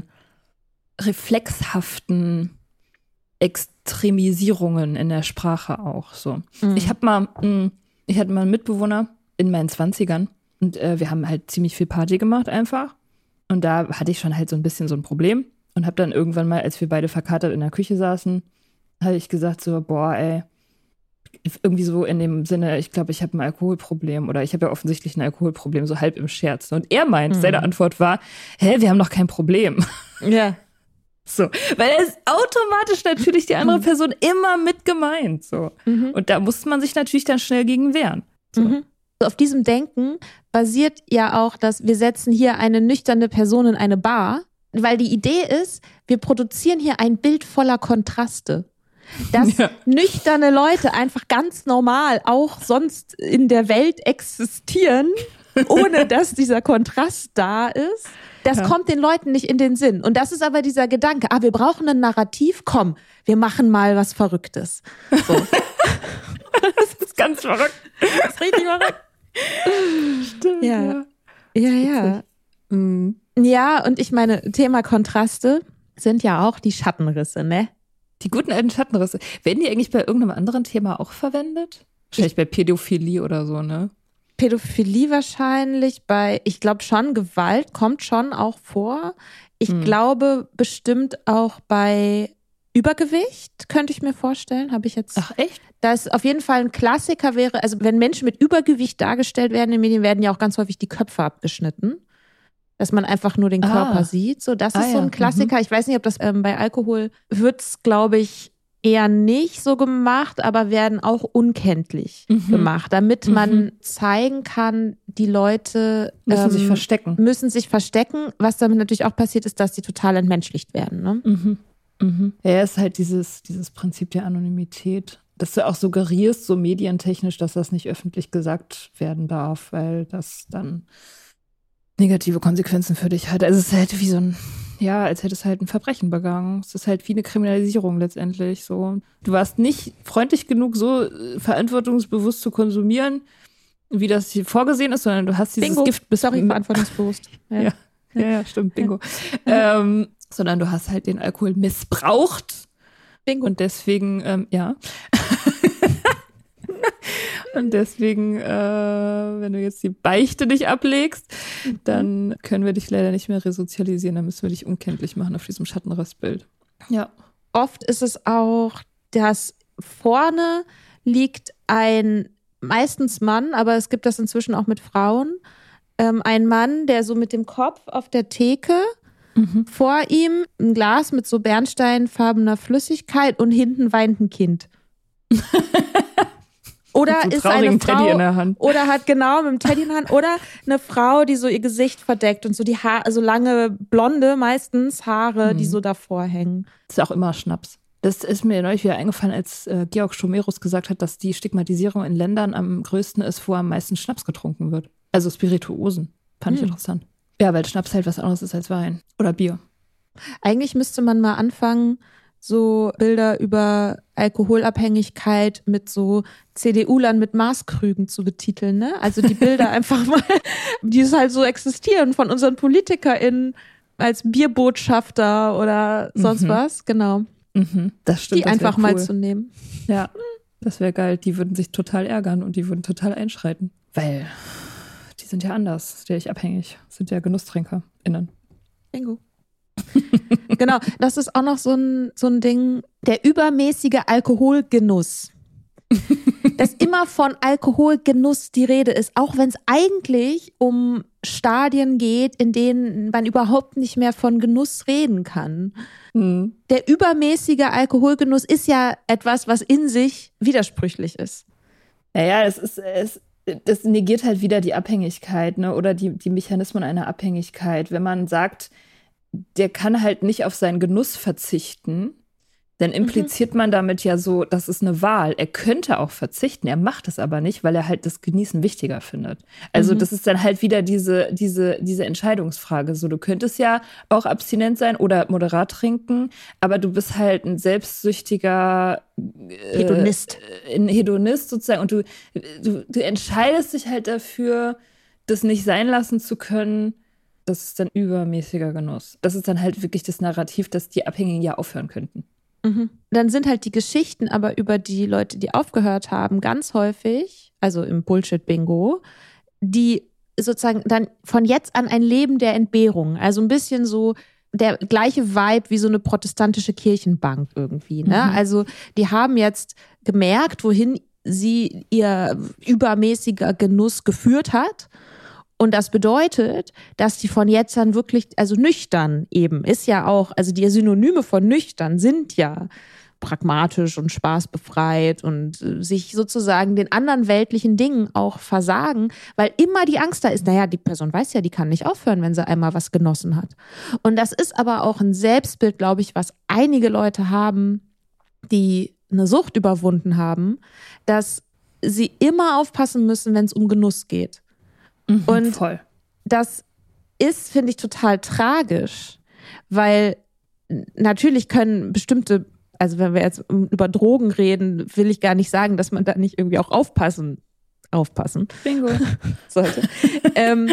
reflexhaften Extremisierungen in der Sprache auch so. Mhm. Ich habe mal, ich hatte mal einen Mitbewohner in meinen Zwanzigern. Und äh, wir haben halt ziemlich viel Party gemacht einfach. Und da hatte ich schon halt so ein bisschen so ein Problem. Und habe dann irgendwann mal, als wir beide verkatert in der Küche saßen, habe ich gesagt so, boah, ey, irgendwie so in dem Sinne, ich glaube, ich habe ein Alkoholproblem oder ich habe ja offensichtlich ein Alkoholproblem, so halb im Scherz. Und er meint, mhm. seine Antwort war, hä, wir haben doch kein Problem. Ja. So, weil er ist automatisch natürlich die andere Person immer mit gemeint. So. Mhm. Und da muss man sich natürlich dann schnell gegen wehren. So. Mhm. Auf diesem Denken basiert ja auch, dass wir setzen hier eine nüchterne Person in eine Bar, weil die Idee ist, wir produzieren hier ein Bild voller Kontraste. Dass ja. nüchterne Leute einfach ganz normal auch sonst in der Welt existieren, ohne dass dieser Kontrast da ist. Das ja. kommt den Leuten nicht in den Sinn. Und das ist aber dieser Gedanke, ah, wir brauchen ein Narrativ, komm, wir machen mal was Verrücktes. So. Das ist ganz verrückt. Das ist richtig verrückt. Stimmt, ja. Ja, ja. ja. Mhm. Ja, und ich meine, Thema Kontraste sind ja auch die Schattenrisse, ne? Die guten alten Schattenrisse. Werden die eigentlich bei irgendeinem anderen Thema auch verwendet? Wahrscheinlich bei Pädophilie oder so, ne? Pädophilie wahrscheinlich, bei, ich glaube schon, Gewalt kommt schon auch vor. Ich hm. glaube bestimmt auch bei Übergewicht, könnte ich mir vorstellen, habe ich jetzt. Ach echt? Das auf jeden Fall ein Klassiker wäre, also wenn Menschen mit Übergewicht dargestellt werden in den Medien, werden ja auch ganz häufig die Köpfe abgeschnitten, dass man einfach nur den ah. Körper sieht. So, das ah, ist so ein Klassiker. Mhm. Ich weiß nicht, ob das ähm, bei Alkohol wird's, glaube ich, eher nicht so gemacht, aber werden auch unkenntlich mhm. gemacht, damit mhm. man zeigen kann, die Leute müssen ähm, sich verstecken. Müssen sich verstecken. Was damit natürlich auch passiert, ist, dass die total entmenschlicht werden. Ne? Mhm. Mhm. Ja, es ist halt dieses, dieses Prinzip der Anonymität, dass du auch suggerierst, so medientechnisch, dass das nicht öffentlich gesagt werden darf, weil das dann negative Konsequenzen für dich hat. Also es ist halt wie so ein, ja, als hättest du halt ein Verbrechen begangen. Es ist halt wie eine Kriminalisierung letztendlich. So, du warst nicht freundlich genug, so verantwortungsbewusst zu konsumieren, wie das hier vorgesehen ist, sondern du hast dieses Bingo. Gift bis Sorry, verantwortungsbewusst. Ja. Ja. Ja, ja, stimmt, Bingo. Ja. Ähm, sondern du hast halt den Alkohol missbraucht. Bingo. Und deswegen, ähm, ja. Und deswegen, äh, wenn du jetzt die Beichte nicht ablegst, dann können wir dich leider nicht mehr resozialisieren. Dann müssen wir dich unkenntlich machen auf diesem Schattenrestbild. Ja. Oft ist es auch, dass vorne liegt ein, meistens Mann, aber es gibt das inzwischen auch mit Frauen, ähm, ein Mann, der so mit dem Kopf auf der Theke, mhm. vor ihm ein Glas mit so bernsteinfarbener Flüssigkeit und hinten weint ein Kind. Oder so ist eine Frau, Teddy in der Hand. Oder hat genau mit dem Teddy in der Hand, oder eine Frau, die so ihr Gesicht verdeckt und so die Haare, so lange blonde meistens Haare, mhm. die so davor hängen. Das ist auch immer Schnaps. Das ist mir neulich wieder eingefallen, als äh, Georg Schomerus gesagt hat, dass die Stigmatisierung in Ländern am größten ist, wo am meisten Schnaps getrunken wird. Also Spirituosen. Fand mhm. ich interessant. Ja, weil Schnaps halt was anderes ist als Wein. Oder Bier. Eigentlich müsste man mal anfangen, so Bilder über Alkoholabhängigkeit mit so C D U-Lern mit Maßkrügen zu betiteln, ne? Also die Bilder einfach mal, die es halt so existieren von unseren PolitikerInnen als Bierbotschafter oder sonst mhm. was, genau. Mhm. Das stimmt. Die das einfach cool. mal zu nehmen. Ja, das wäre geil. Die würden sich total ärgern und die würden total einschreiten. Weil die sind ja anders, der ich abhängig. Sind ja GenusstrinkerInnen. Bingo. Genau, das ist auch noch so ein, so ein Ding, der übermäßige Alkoholgenuss. dass immer von Alkoholgenuss die Rede ist, auch wenn es eigentlich um Stadien geht, in denen man überhaupt nicht mehr von Genuss reden kann. Mhm. Der übermäßige Alkoholgenuss ist ja etwas, was in sich widersprüchlich ist. Naja, es ist, es, das negiert halt wieder die Abhängigkeit, ne? Oder die, die Mechanismen einer Abhängigkeit. Wenn man sagt, der kann halt nicht auf seinen Genuss verzichten, dann impliziert mhm. man damit ja so, das ist eine Wahl. Er könnte auch verzichten, er macht es aber nicht, weil er halt das Genießen wichtiger findet. Also mhm. das ist dann halt wieder diese, diese, diese Entscheidungsfrrage. So, du könntest ja auch abstinent sein oder moderat trinken, aber du bist halt ein selbstsüchtiger äh, Hedonist. Ein Hedonist sozusagen. Und du, du, du entscheidest dich halt dafür, das nicht sein lassen zu können. Das ist dann übermäßiger Genuss. Das ist dann halt wirklich das Narrativ, dass die Abhängigen ja aufhören könnten. Mhm. Dann sind halt die Geschichten aber über die Leute, die aufgehört haben, ganz häufig, also im Bullshit-Bingo, die sozusagen dann von jetzt an ein Leben der Entbehrung, also ein bisschen so der gleiche Vibe wie so eine protestantische Kirchenbank irgendwie. Ne? Mhm. Also die haben jetzt gemerkt, wohin sie ihr übermäßiger Genuss geführt hat. Und das bedeutet, dass die von jetzt an wirklich, also nüchtern eben, ist ja auch, also die Synonyme von nüchtern sind ja pragmatisch und spaßbefreit und sich sozusagen den anderen weltlichen Dingen auch versagen, weil immer die Angst da ist, naja, die Person weiß ja, die kann nicht aufhören, wenn sie einmal was genossen hat. Und das ist aber auch ein Selbstbild, glaube ich, was einige Leute haben, die eine Sucht überwunden haben, dass sie immer aufpassen müssen, wenn es um Genuss geht. Mhm, und voll. Das ist, finde ich, total tragisch, weil natürlich können bestimmte, also wenn wir jetzt über Drogen reden, will ich gar nicht sagen, dass man da nicht irgendwie auch aufpassen, aufpassen Bingo. sollte. ähm,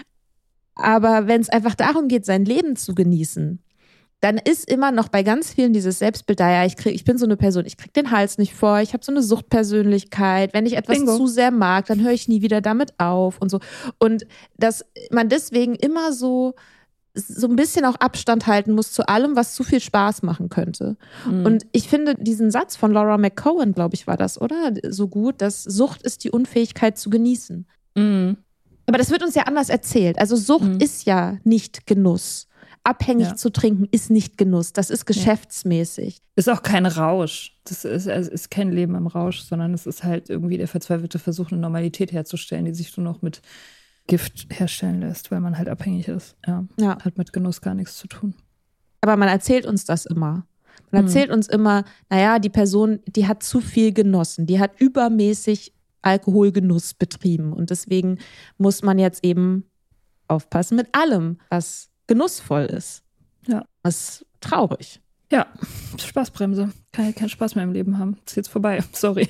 aber wenn es einfach darum geht, sein Leben zu genießen, dann ist immer noch bei ganz vielen dieses Selbstbild da, ja, ich, krieg, ich bin so eine Person, ich krieg den Hals nicht vor, ich habe so eine Suchtpersönlichkeit, wenn ich etwas Bingo. zu sehr mag, dann höre ich nie wieder damit auf und so. Und dass man deswegen immer so, so ein bisschen auch Abstand halten muss zu allem, was zu viel Spaß machen könnte. Mhm. Und ich finde diesen Satz von Laura McCowan, glaube ich, war das, oder? So gut, dass Sucht ist die Unfähigkeit zu genießen. Mhm. Aber das wird uns ja anders erzählt. Also Sucht mhm. ist ja nicht Genuss. Abhängig ja. zu trinken ist nicht Genuss, das ist geschäftsmäßig. Ist auch kein Rausch. Das ist, es ist kein Leben im Rausch, sondern es ist halt irgendwie der verzweifelte Versuch, eine Normalität herzustellen, die sich nur noch mit Gift herstellen lässt, weil man halt abhängig ist. Ja, ja. Hat mit Genuss gar nichts zu tun. Aber man erzählt uns das immer. Man erzählt hm. uns immer, naja, die Person, die hat zu viel genossen, die hat übermäßig Alkoholgenuss betrieben und deswegen muss man jetzt eben aufpassen mit allem, was genussvoll ist. Ja. Das ist traurig. Ja, Spaßbremse. Kann ja keinen Spaß mehr im Leben haben. Ist jetzt vorbei. Sorry.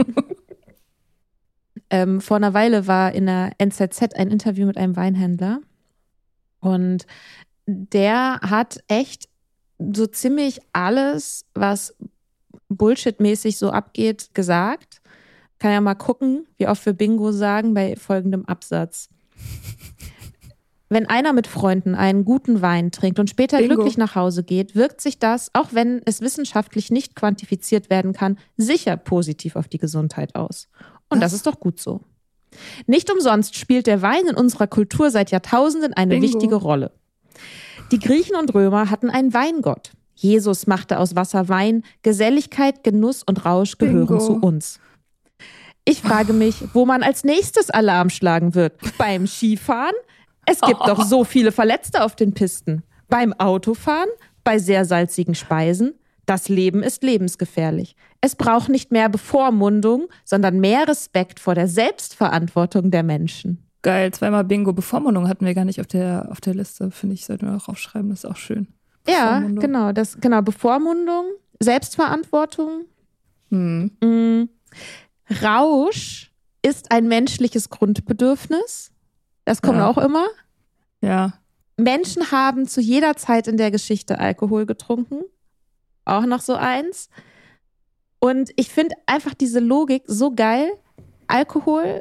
ähm, vor einer Weile war in der N Z Z ein Interview mit einem Weinhändler und der hat echt so ziemlich alles, was Bullshit-mäßig so abgeht, gesagt. Kann ja mal gucken, wie oft wir Bingo sagen bei folgendem Absatz. Wenn einer mit Freunden einen guten Wein trinkt und später Bingo. glücklich nach Hause geht, wirkt sich das, auch wenn es wissenschaftlich nicht quantifiziert werden kann, sicher positiv auf die Gesundheit aus. Und Was? Das ist doch gut so. Nicht umsonst spielt der Wein in unserer Kultur seit Jahrtausenden eine Bingo. wichtige Rolle. Die Griechen und Römer hatten einen Weingott. Jesus machte aus Wasser Wein. Geselligkeit, Genuss und Rausch gehören Bingo. zu uns. Ich frage mich, wo man als nächstes Alarm schlagen wird. Beim Skifahren? Es gibt oh. doch so viele Verletzte auf den Pisten. Beim Autofahren? Bei sehr salzigen Speisen? Das Leben ist lebensgefährlich. Es braucht nicht mehr Bevormundung, sondern mehr Respekt vor der Selbstverantwortung der Menschen. Geil, zweimal Bingo. Bevormundung hatten wir gar nicht auf der, auf der Liste. Finde ich, sollten wir auch aufschreiben, das ist auch schön. Ja, genau, das, genau. Bevormundung, Selbstverantwortung. Hm. Mhm. Rausch ist ein menschliches Grundbedürfnis. Das kommt ja. auch immer. Ja. Menschen haben zu jeder Zeit in der Geschichte Alkohol getrunken. Auch noch so eins. Und ich finde einfach diese Logik so geil. Alkohol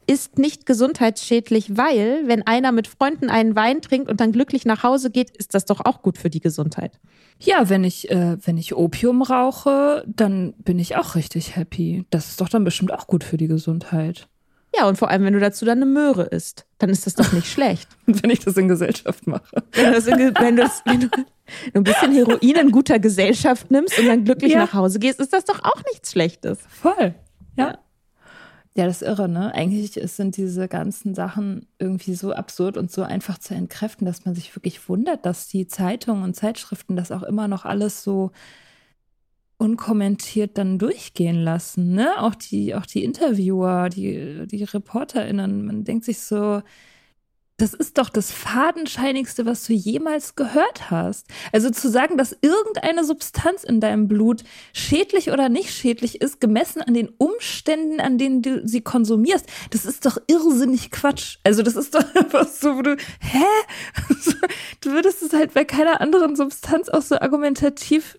ist nicht gesundheitsschädlich, weil, wenn einer mit Freunden einen Wein trinkt und dann glücklich nach Hause geht, ist das doch auch gut für die Gesundheit. Ja, wenn ich, äh, wenn ich Opium rauche, dann bin ich auch richtig happy. Das ist doch dann bestimmt auch gut für die Gesundheit. Ja, und vor allem, wenn du dazu dann eine Möhre isst, dann ist das doch nicht schlecht. Wenn ich das in Gesellschaft mache. Wenn, das in, wenn, wenn du ein bisschen Heroin in guter Gesellschaft nimmst und dann glücklich ja. nach Hause gehst, ist das doch auch nichts Schlechtes. Voll, ja. Ja, das ist irre, ne? Eigentlich sind diese ganzen Sachen irgendwie so absurd und so einfach zu entkräften, dass man sich wirklich wundert, dass die Zeitungen und Zeitschriften das auch immer noch alles so unkommentiert dann durchgehen lassen, ne? Auch die, auch die Interviewer, die, die ReporterInnen, man denkt sich so, das ist doch das Fadenscheinigste, was du jemals gehört hast. Also zu sagen, dass irgendeine Substanz in deinem Blut schädlich oder nicht schädlich ist, gemessen an den Umständen, an denen du sie konsumierst, das ist doch irrsinnig Quatsch. Also das ist doch einfach so, wo du, hä? Du würdest es halt bei keiner anderen Substanz auch so argumentativ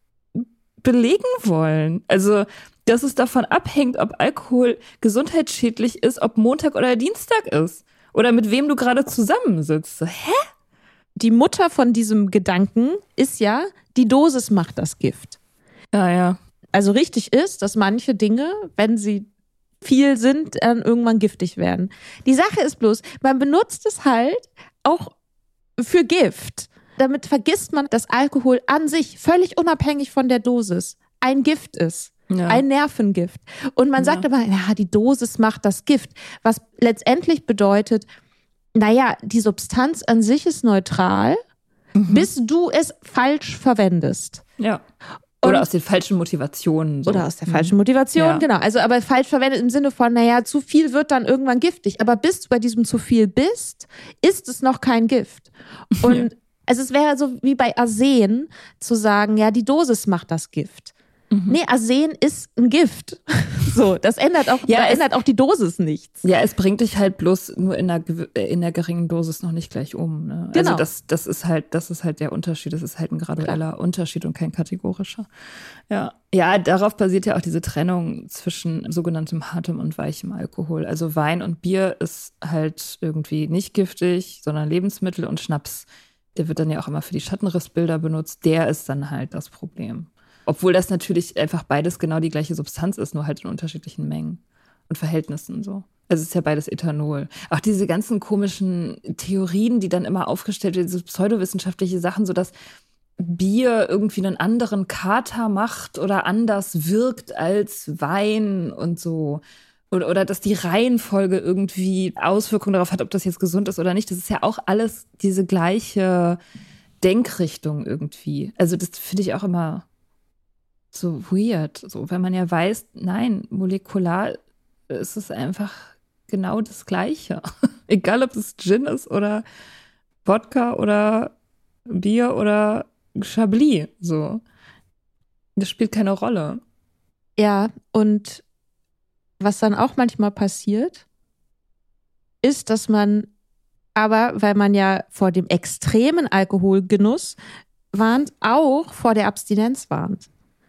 belegen wollen. Also, dass es davon abhängt, ob Alkohol gesundheitsschädlich ist, ob Montag oder Dienstag ist. Oder mit wem du gerade zusammensitzt. So, hä? Die Mutter von diesem Gedanken ist ja, die Dosis macht das Gift. Ja, ja. Also richtig ist, dass manche Dinge, wenn sie viel sind, dann irgendwann giftig werden. Die Sache ist bloß, man benutzt es halt auch für Gift. Damit vergisst man, dass Alkohol an sich, völlig unabhängig von der Dosis, ein Gift ist. Ja. Ein Nervengift. Und man sagt ja. aber, ja, die Dosis macht das Gift. Was letztendlich bedeutet, naja, die Substanz an sich ist neutral, mhm. bis du es falsch verwendest. Ja. Oder Und, aus den falschen Motivationen. So. Oder aus der falschen Motivation, ja. genau. Also aber falsch verwendet im Sinne von, naja, zu viel wird dann irgendwann giftig. Aber bis du bei diesem zu viel bist, ist es noch kein Gift. Und ja. also es wäre so wie bei Arsen zu sagen, ja, die Dosis macht das Gift. Mhm. Nee, Arsen ist ein Gift. So, das ändert auch, ja, da es, ändert auch die Dosis nichts. Ja, es bringt dich halt bloß nur in einer, in einer geringen Dosis noch nicht gleich um. Ne? Genau. Also das, das ist halt, das ist halt der Unterschied. Das ist halt ein gradueller Klar. Unterschied und kein kategorischer. Ja. Ja, darauf basiert ja auch diese Trennung zwischen sogenanntem hartem und weichem Alkohol. Also Wein und Bier ist halt irgendwie nicht giftig, sondern Lebensmittel, und Schnaps, der wird dann ja auch immer für die Schattenrissbilder benutzt. Der ist dann halt das Problem. Obwohl das natürlich einfach beides genau die gleiche Substanz ist, nur halt in unterschiedlichen Mengen und Verhältnissen so. Also es ist ja beides Ethanol. Auch diese ganzen komischen Theorien, die dann immer aufgestellt werden, diese pseudowissenschaftliche Sachen, so dass Bier irgendwie einen anderen Kater macht oder anders wirkt als Wein und so. Oder, oder dass die Reihenfolge irgendwie Auswirkungen darauf hat, ob das jetzt gesund ist oder nicht. Das ist ja auch alles diese gleiche Denkrichtung irgendwie. Also das finde ich auch immer so weird, so, weil man ja weiß, nein, molekular ist es einfach genau das Gleiche. Egal, ob es Gin ist oder Wodka oder Bier oder Chablis, so. Das spielt keine Rolle. Ja, und was dann auch manchmal passiert, ist, dass man aber, weil man ja vor dem extremen Alkoholgenuss warnt, auch vor der Abstinenz warnt.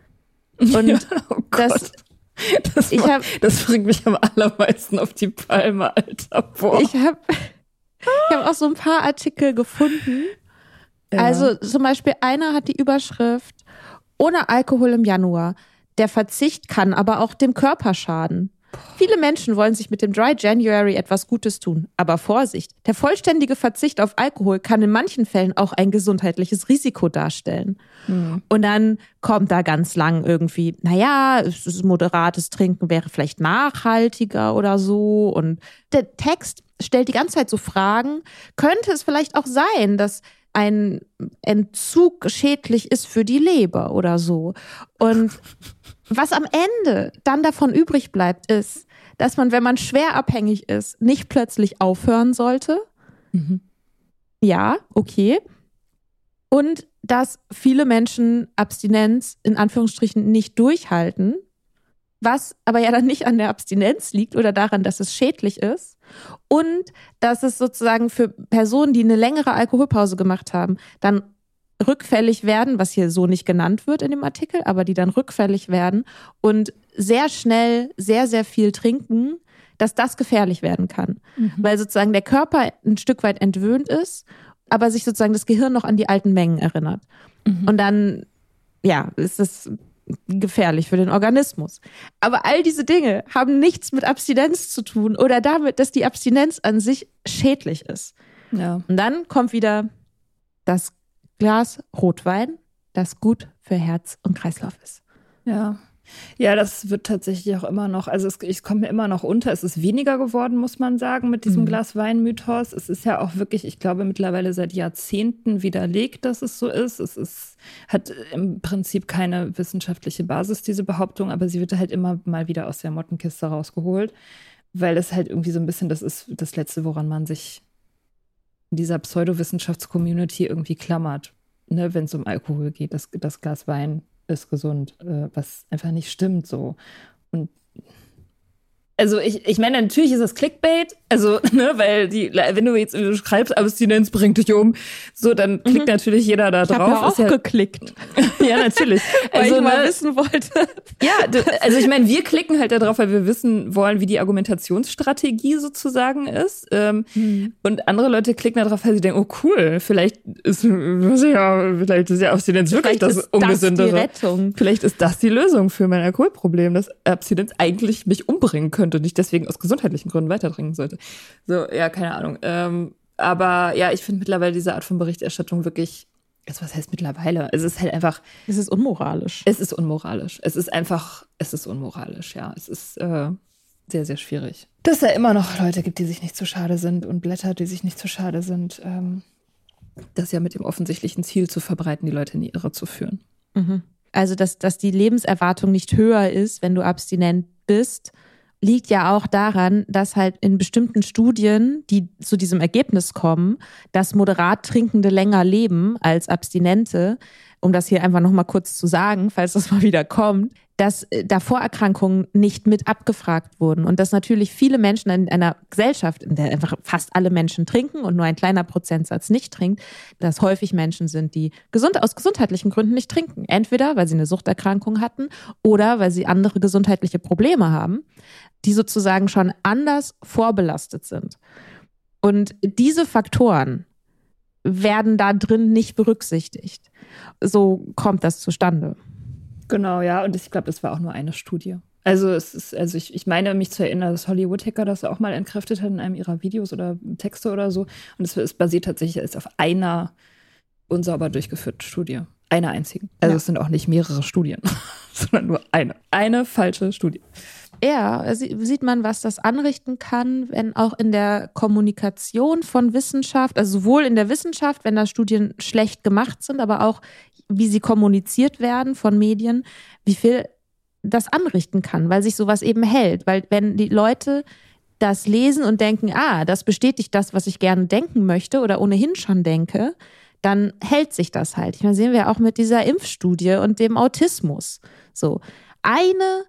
Und ja, oh das, das, ich hab, das bringt mich am allermeisten auf die Palme, Alter. Boah. Ich habe ich hab auch so ein paar Artikel gefunden. Ja. Also zum Beispiel einer hat die Überschrift: Ohne Alkohol im Januar. Der Verzicht kann aber auch dem Körper schaden. Viele Menschen wollen sich mit dem Dry January etwas Gutes tun. Aber Vorsicht, der vollständige Verzicht auf Alkohol kann in manchen Fällen auch ein gesundheitliches Risiko darstellen. Mhm. Und dann kommt da ganz lang irgendwie, naja, moderates Trinken wäre vielleicht nachhaltiger oder so. Und der Text stellt die ganze Zeit so Fragen. Könnte es vielleicht auch sein, dass ein Entzug schädlich ist für die Leber oder so? Und was am Ende dann davon übrig bleibt, ist, dass man, wenn man schwer abhängig ist, nicht plötzlich aufhören sollte. Mhm. Ja, okay. Und dass viele Menschen Abstinenz in Anführungsstrichen nicht durchhalten, was aber ja dann nicht an der Abstinenz liegt oder daran, dass es schädlich ist. Und dass es sozusagen für Personen, die eine längere Alkoholpause gemacht haben, dann rückfällig werden, was hier so nicht genannt wird in dem Artikel, aber die dann rückfällig werden und sehr schnell sehr, sehr viel trinken, dass das gefährlich werden kann. Mhm. Weil sozusagen der Körper ein Stück weit entwöhnt ist, aber sich sozusagen das Gehirn noch an die alten Mengen erinnert. Mhm. Und dann, ja, ist das gefährlich für den Organismus. Aber all diese Dinge haben nichts mit Abstinenz zu tun oder damit, dass die Abstinenz an sich schädlich ist. Ja. Und dann kommt wieder das Glas Rotwein, das gut für Herz und Kreislauf ist. Ja. Ja, das wird tatsächlich auch immer noch, also es, es kommt mir immer noch unter. Es ist weniger geworden, muss man sagen, mit diesem mhm. Glas Wein-Mythos. Es ist ja auch wirklich, ich glaube, mittlerweile seit Jahrzehnten widerlegt, dass es so ist. Es ist, hat im Prinzip keine wissenschaftliche Basis, diese Behauptung, aber sie wird halt immer mal wieder aus der Mottenkiste rausgeholt, weil es halt irgendwie so ein bisschen, das ist das Letzte, woran man sich in dieser Pseudowissenschafts-Community irgendwie klammert, ne, wenn es um Alkohol geht, das, das Glas Wein ist gesund, äh, was einfach nicht stimmt so. Und also ich, ich meine, natürlich ist das Clickbait, also, ne, weil die, wenn du jetzt du schreibst, Abstinenz bringt dich um, so, dann klickt mhm. natürlich jeder da ich drauf. Ich habe ja auch ja, geklickt. Ja, natürlich. Weil also, ich mal ne, wissen wollte. Ja, also ich meine, wir klicken halt da drauf, weil wir wissen wollen, wie die Argumentationsstrategie sozusagen ist. Ähm, mhm. Und andere Leute klicken da drauf, weil sie denken, oh cool, vielleicht ist, ja, vielleicht ist ja Abstinenz wirklich das Ungesündere. Das die Rettung. Vielleicht ist das die Lösung für mein Alkoholproblem, dass Abstinenz eigentlich mich umbringen könnte und ich deswegen aus gesundheitlichen Gründen weitertrinken sollte. So, ja, keine Ahnung. Ähm, aber ja, ich finde mittlerweile diese Art von Berichterstattung wirklich, also was heißt mittlerweile? Es ist halt einfach. Es ist unmoralisch. Es ist unmoralisch. Es ist einfach, es ist unmoralisch, ja. Es ist äh, sehr, sehr schwierig. Dass es ja immer noch Leute gibt, die sich nicht zu schade sind und Blätter, die sich nicht zu schade sind. Ähm, das ja mit dem offensichtlichen Ziel zu verbreiten, die Leute in die Irre zu führen. Mhm. Also, dass, dass die Lebenserwartung nicht höher ist, wenn du abstinent bist, liegt ja auch daran, dass halt in bestimmten Studien, die zu diesem Ergebnis kommen, dass moderat Trinkende länger leben als Abstinente, um das hier einfach nochmal kurz zu sagen, falls das mal wieder kommt, dass da Vorerkrankungen nicht mit abgefragt wurden und dass natürlich viele Menschen in einer Gesellschaft, in der einfach fast alle Menschen trinken und nur ein kleiner Prozentsatz nicht trinkt, dass häufig Menschen sind, die gesund, aus gesundheitlichen Gründen nicht trinken. Entweder, weil sie eine Suchterkrankung hatten oder weil sie andere gesundheitliche Probleme haben, die sozusagen schon anders vorbelastet sind. Und diese Faktoren werden da drin nicht berücksichtigt. So kommt das zustande. Genau, ja, und ich glaube, das war auch nur eine Studie. Also es ist, also ich, ich meine, mich zu erinnern, dass Holly Whittaker das auch mal entkräftet hat in einem ihrer Videos oder Texte oder so. Und es, es basiert tatsächlich jetzt auf einer unsauber durchgeführten Studie. Einer einzigen. Also ja. Es sind auch nicht mehrere Studien, sondern nur eine. Eine falsche Studie. Ja, sieht man, was das anrichten kann, wenn auch in der Kommunikation von Wissenschaft, also sowohl in der Wissenschaft, wenn da Studien schlecht gemacht sind, aber auch wie sie kommuniziert werden von Medien, wie viel das anrichten kann, weil sich sowas eben hält. Weil wenn die Leute das lesen und denken, ah, das bestätigt das, was ich gerne denken möchte oder ohnehin schon denke, dann hält sich das halt. Ich meine, sehen wir auch mit dieser Impfstudie und dem Autismus. So, eine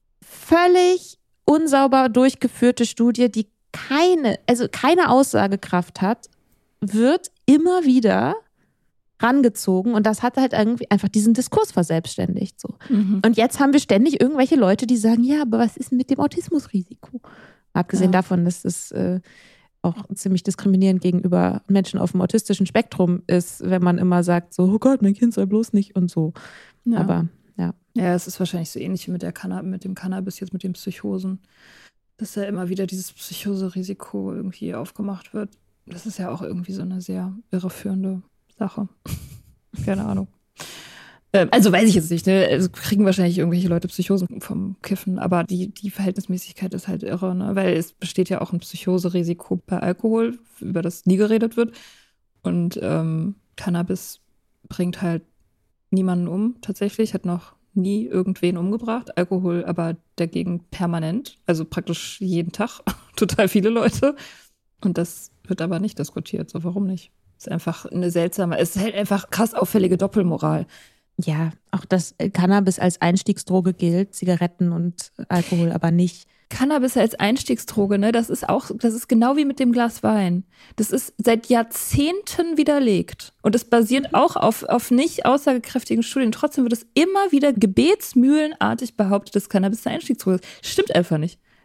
völlig unsauber durchgeführte Studie, die keine, also keine Aussagekraft hat, wird immer wieder rangezogen und das hat halt irgendwie einfach diesen Diskurs verselbstständigt. So. Mhm. Und jetzt haben wir ständig irgendwelche Leute, die sagen, ja, aber was ist denn mit dem Autismusrisiko? Abgesehen ja. davon, dass es äh, auch ziemlich diskriminierend gegenüber Menschen auf dem autistischen Spektrum ist, wenn man immer sagt, so, oh Gott, mein Kind soll bloß nicht und so. Ja. Aber ja. Ja, es ist wahrscheinlich so ähnlich wie mit, der Canna- mit dem Cannabis, jetzt mit den Psychosen, dass ja immer wieder dieses Psychoserisiko irgendwie aufgemacht wird. Das ist ja auch irgendwie so eine sehr irreführende Sache. Keine Ahnung. Ähm, also weiß ich jetzt nicht, ne? Also kriegen wahrscheinlich irgendwelche Leute Psychosen vom Kiffen, aber die, die Verhältnismäßigkeit ist halt irre, ne? Weil es besteht ja auch ein Psychoserisiko bei Alkohol, über das nie geredet wird. Und ähm, Cannabis bringt halt niemanden um, tatsächlich, hat noch nie irgendwen umgebracht. Alkohol aber dagegen permanent, also praktisch jeden Tag, total viele Leute. Und das wird aber nicht diskutiert, so warum nicht? Ist einfach eine seltsame, es ist halt einfach krass auffällige Doppelmoral. Ja, auch dass Cannabis als Einstiegsdroge gilt, Zigaretten und Alkohol aber nicht. Cannabis als Einstiegsdroge, ne, das ist auch, das ist genau wie mit dem Glas Wein. Das ist seit Jahrzehnten widerlegt. Und es basiert auch auf, auf nicht aussagekräftigen Studien. Trotzdem wird es immer wieder gebetsmühlenartig behauptet, dass Cannabis eine Einstiegsdroge ist. Stimmt einfach nicht.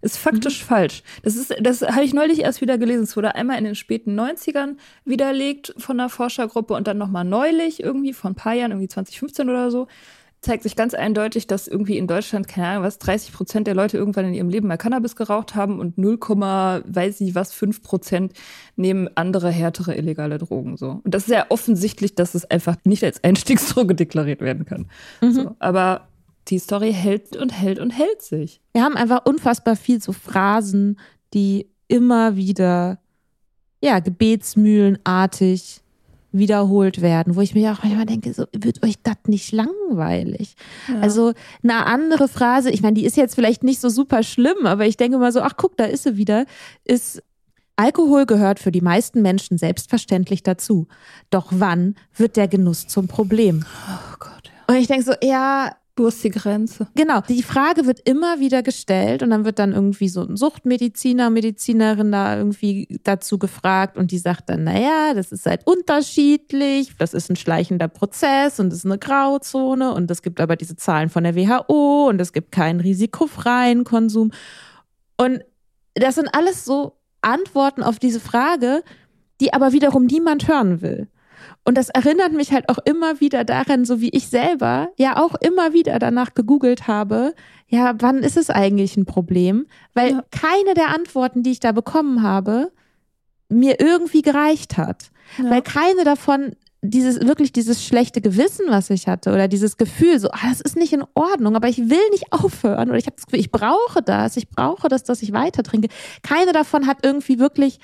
Ist faktisch mhm. falsch. Das ist, das habe ich neulich erst wieder gelesen. Es wurde einmal in den späten neunzigern widerlegt von einer Forschergruppe und dann nochmal neulich, irgendwie vor ein paar Jahren, irgendwie zwanzig fünfzehn oder so, zeigt sich ganz eindeutig, dass irgendwie in Deutschland, keine Ahnung was, dreißig Prozent der Leute irgendwann in ihrem Leben mal Cannabis geraucht haben und null, weiß ich was, fünf Prozent nehmen andere härtere illegale Drogen. So. Und das ist ja offensichtlich, dass es einfach nicht als Einstiegsdroge deklariert werden kann. Mhm. So. Aber die Story hält und hält und hält sich. Wir haben einfach unfassbar viel so Phrasen, die immer wieder, ja, gebetsmühlenartig wiederholt werden, wo ich mir auch manchmal denke, so, wird euch das nicht langweilig? Ja. Also eine andere Phrase, ich meine, die ist jetzt vielleicht nicht so super schlimm, aber ich denke mal so, ach guck, da ist sie wieder, ist: Alkohol gehört für die meisten Menschen selbstverständlich dazu. Doch wann wird der Genuss zum Problem? Oh Gott, ja. Und ich denke so, ja, wo ist die Grenze? Genau, die Frage wird immer wieder gestellt und dann wird dann irgendwie so ein Suchtmediziner, Medizinerin da irgendwie dazu gefragt und die sagt dann, naja, das ist halt unterschiedlich, das ist ein schleichender Prozess und das ist eine Grauzone und es gibt aber diese Zahlen von der W H O und es gibt keinen risikofreien Konsum. Und das sind alles so Antworten auf diese Frage, die aber wiederum niemand hören will. Und das erinnert mich halt auch immer wieder daran, so wie ich selber ja auch immer wieder danach gegoogelt habe, ja, wann ist es eigentlich ein Problem? Weil ja. keine der Antworten, die ich da bekommen habe, mir irgendwie gereicht hat. Ja. Weil keine davon dieses, wirklich dieses schlechte Gewissen, was ich hatte oder dieses Gefühl, so, ah, das ist nicht in Ordnung, aber ich will nicht aufhören oder ich habe das Gefühl, ich brauche das, ich brauche das, dass ich weiter trinke. Keine davon hat irgendwie wirklich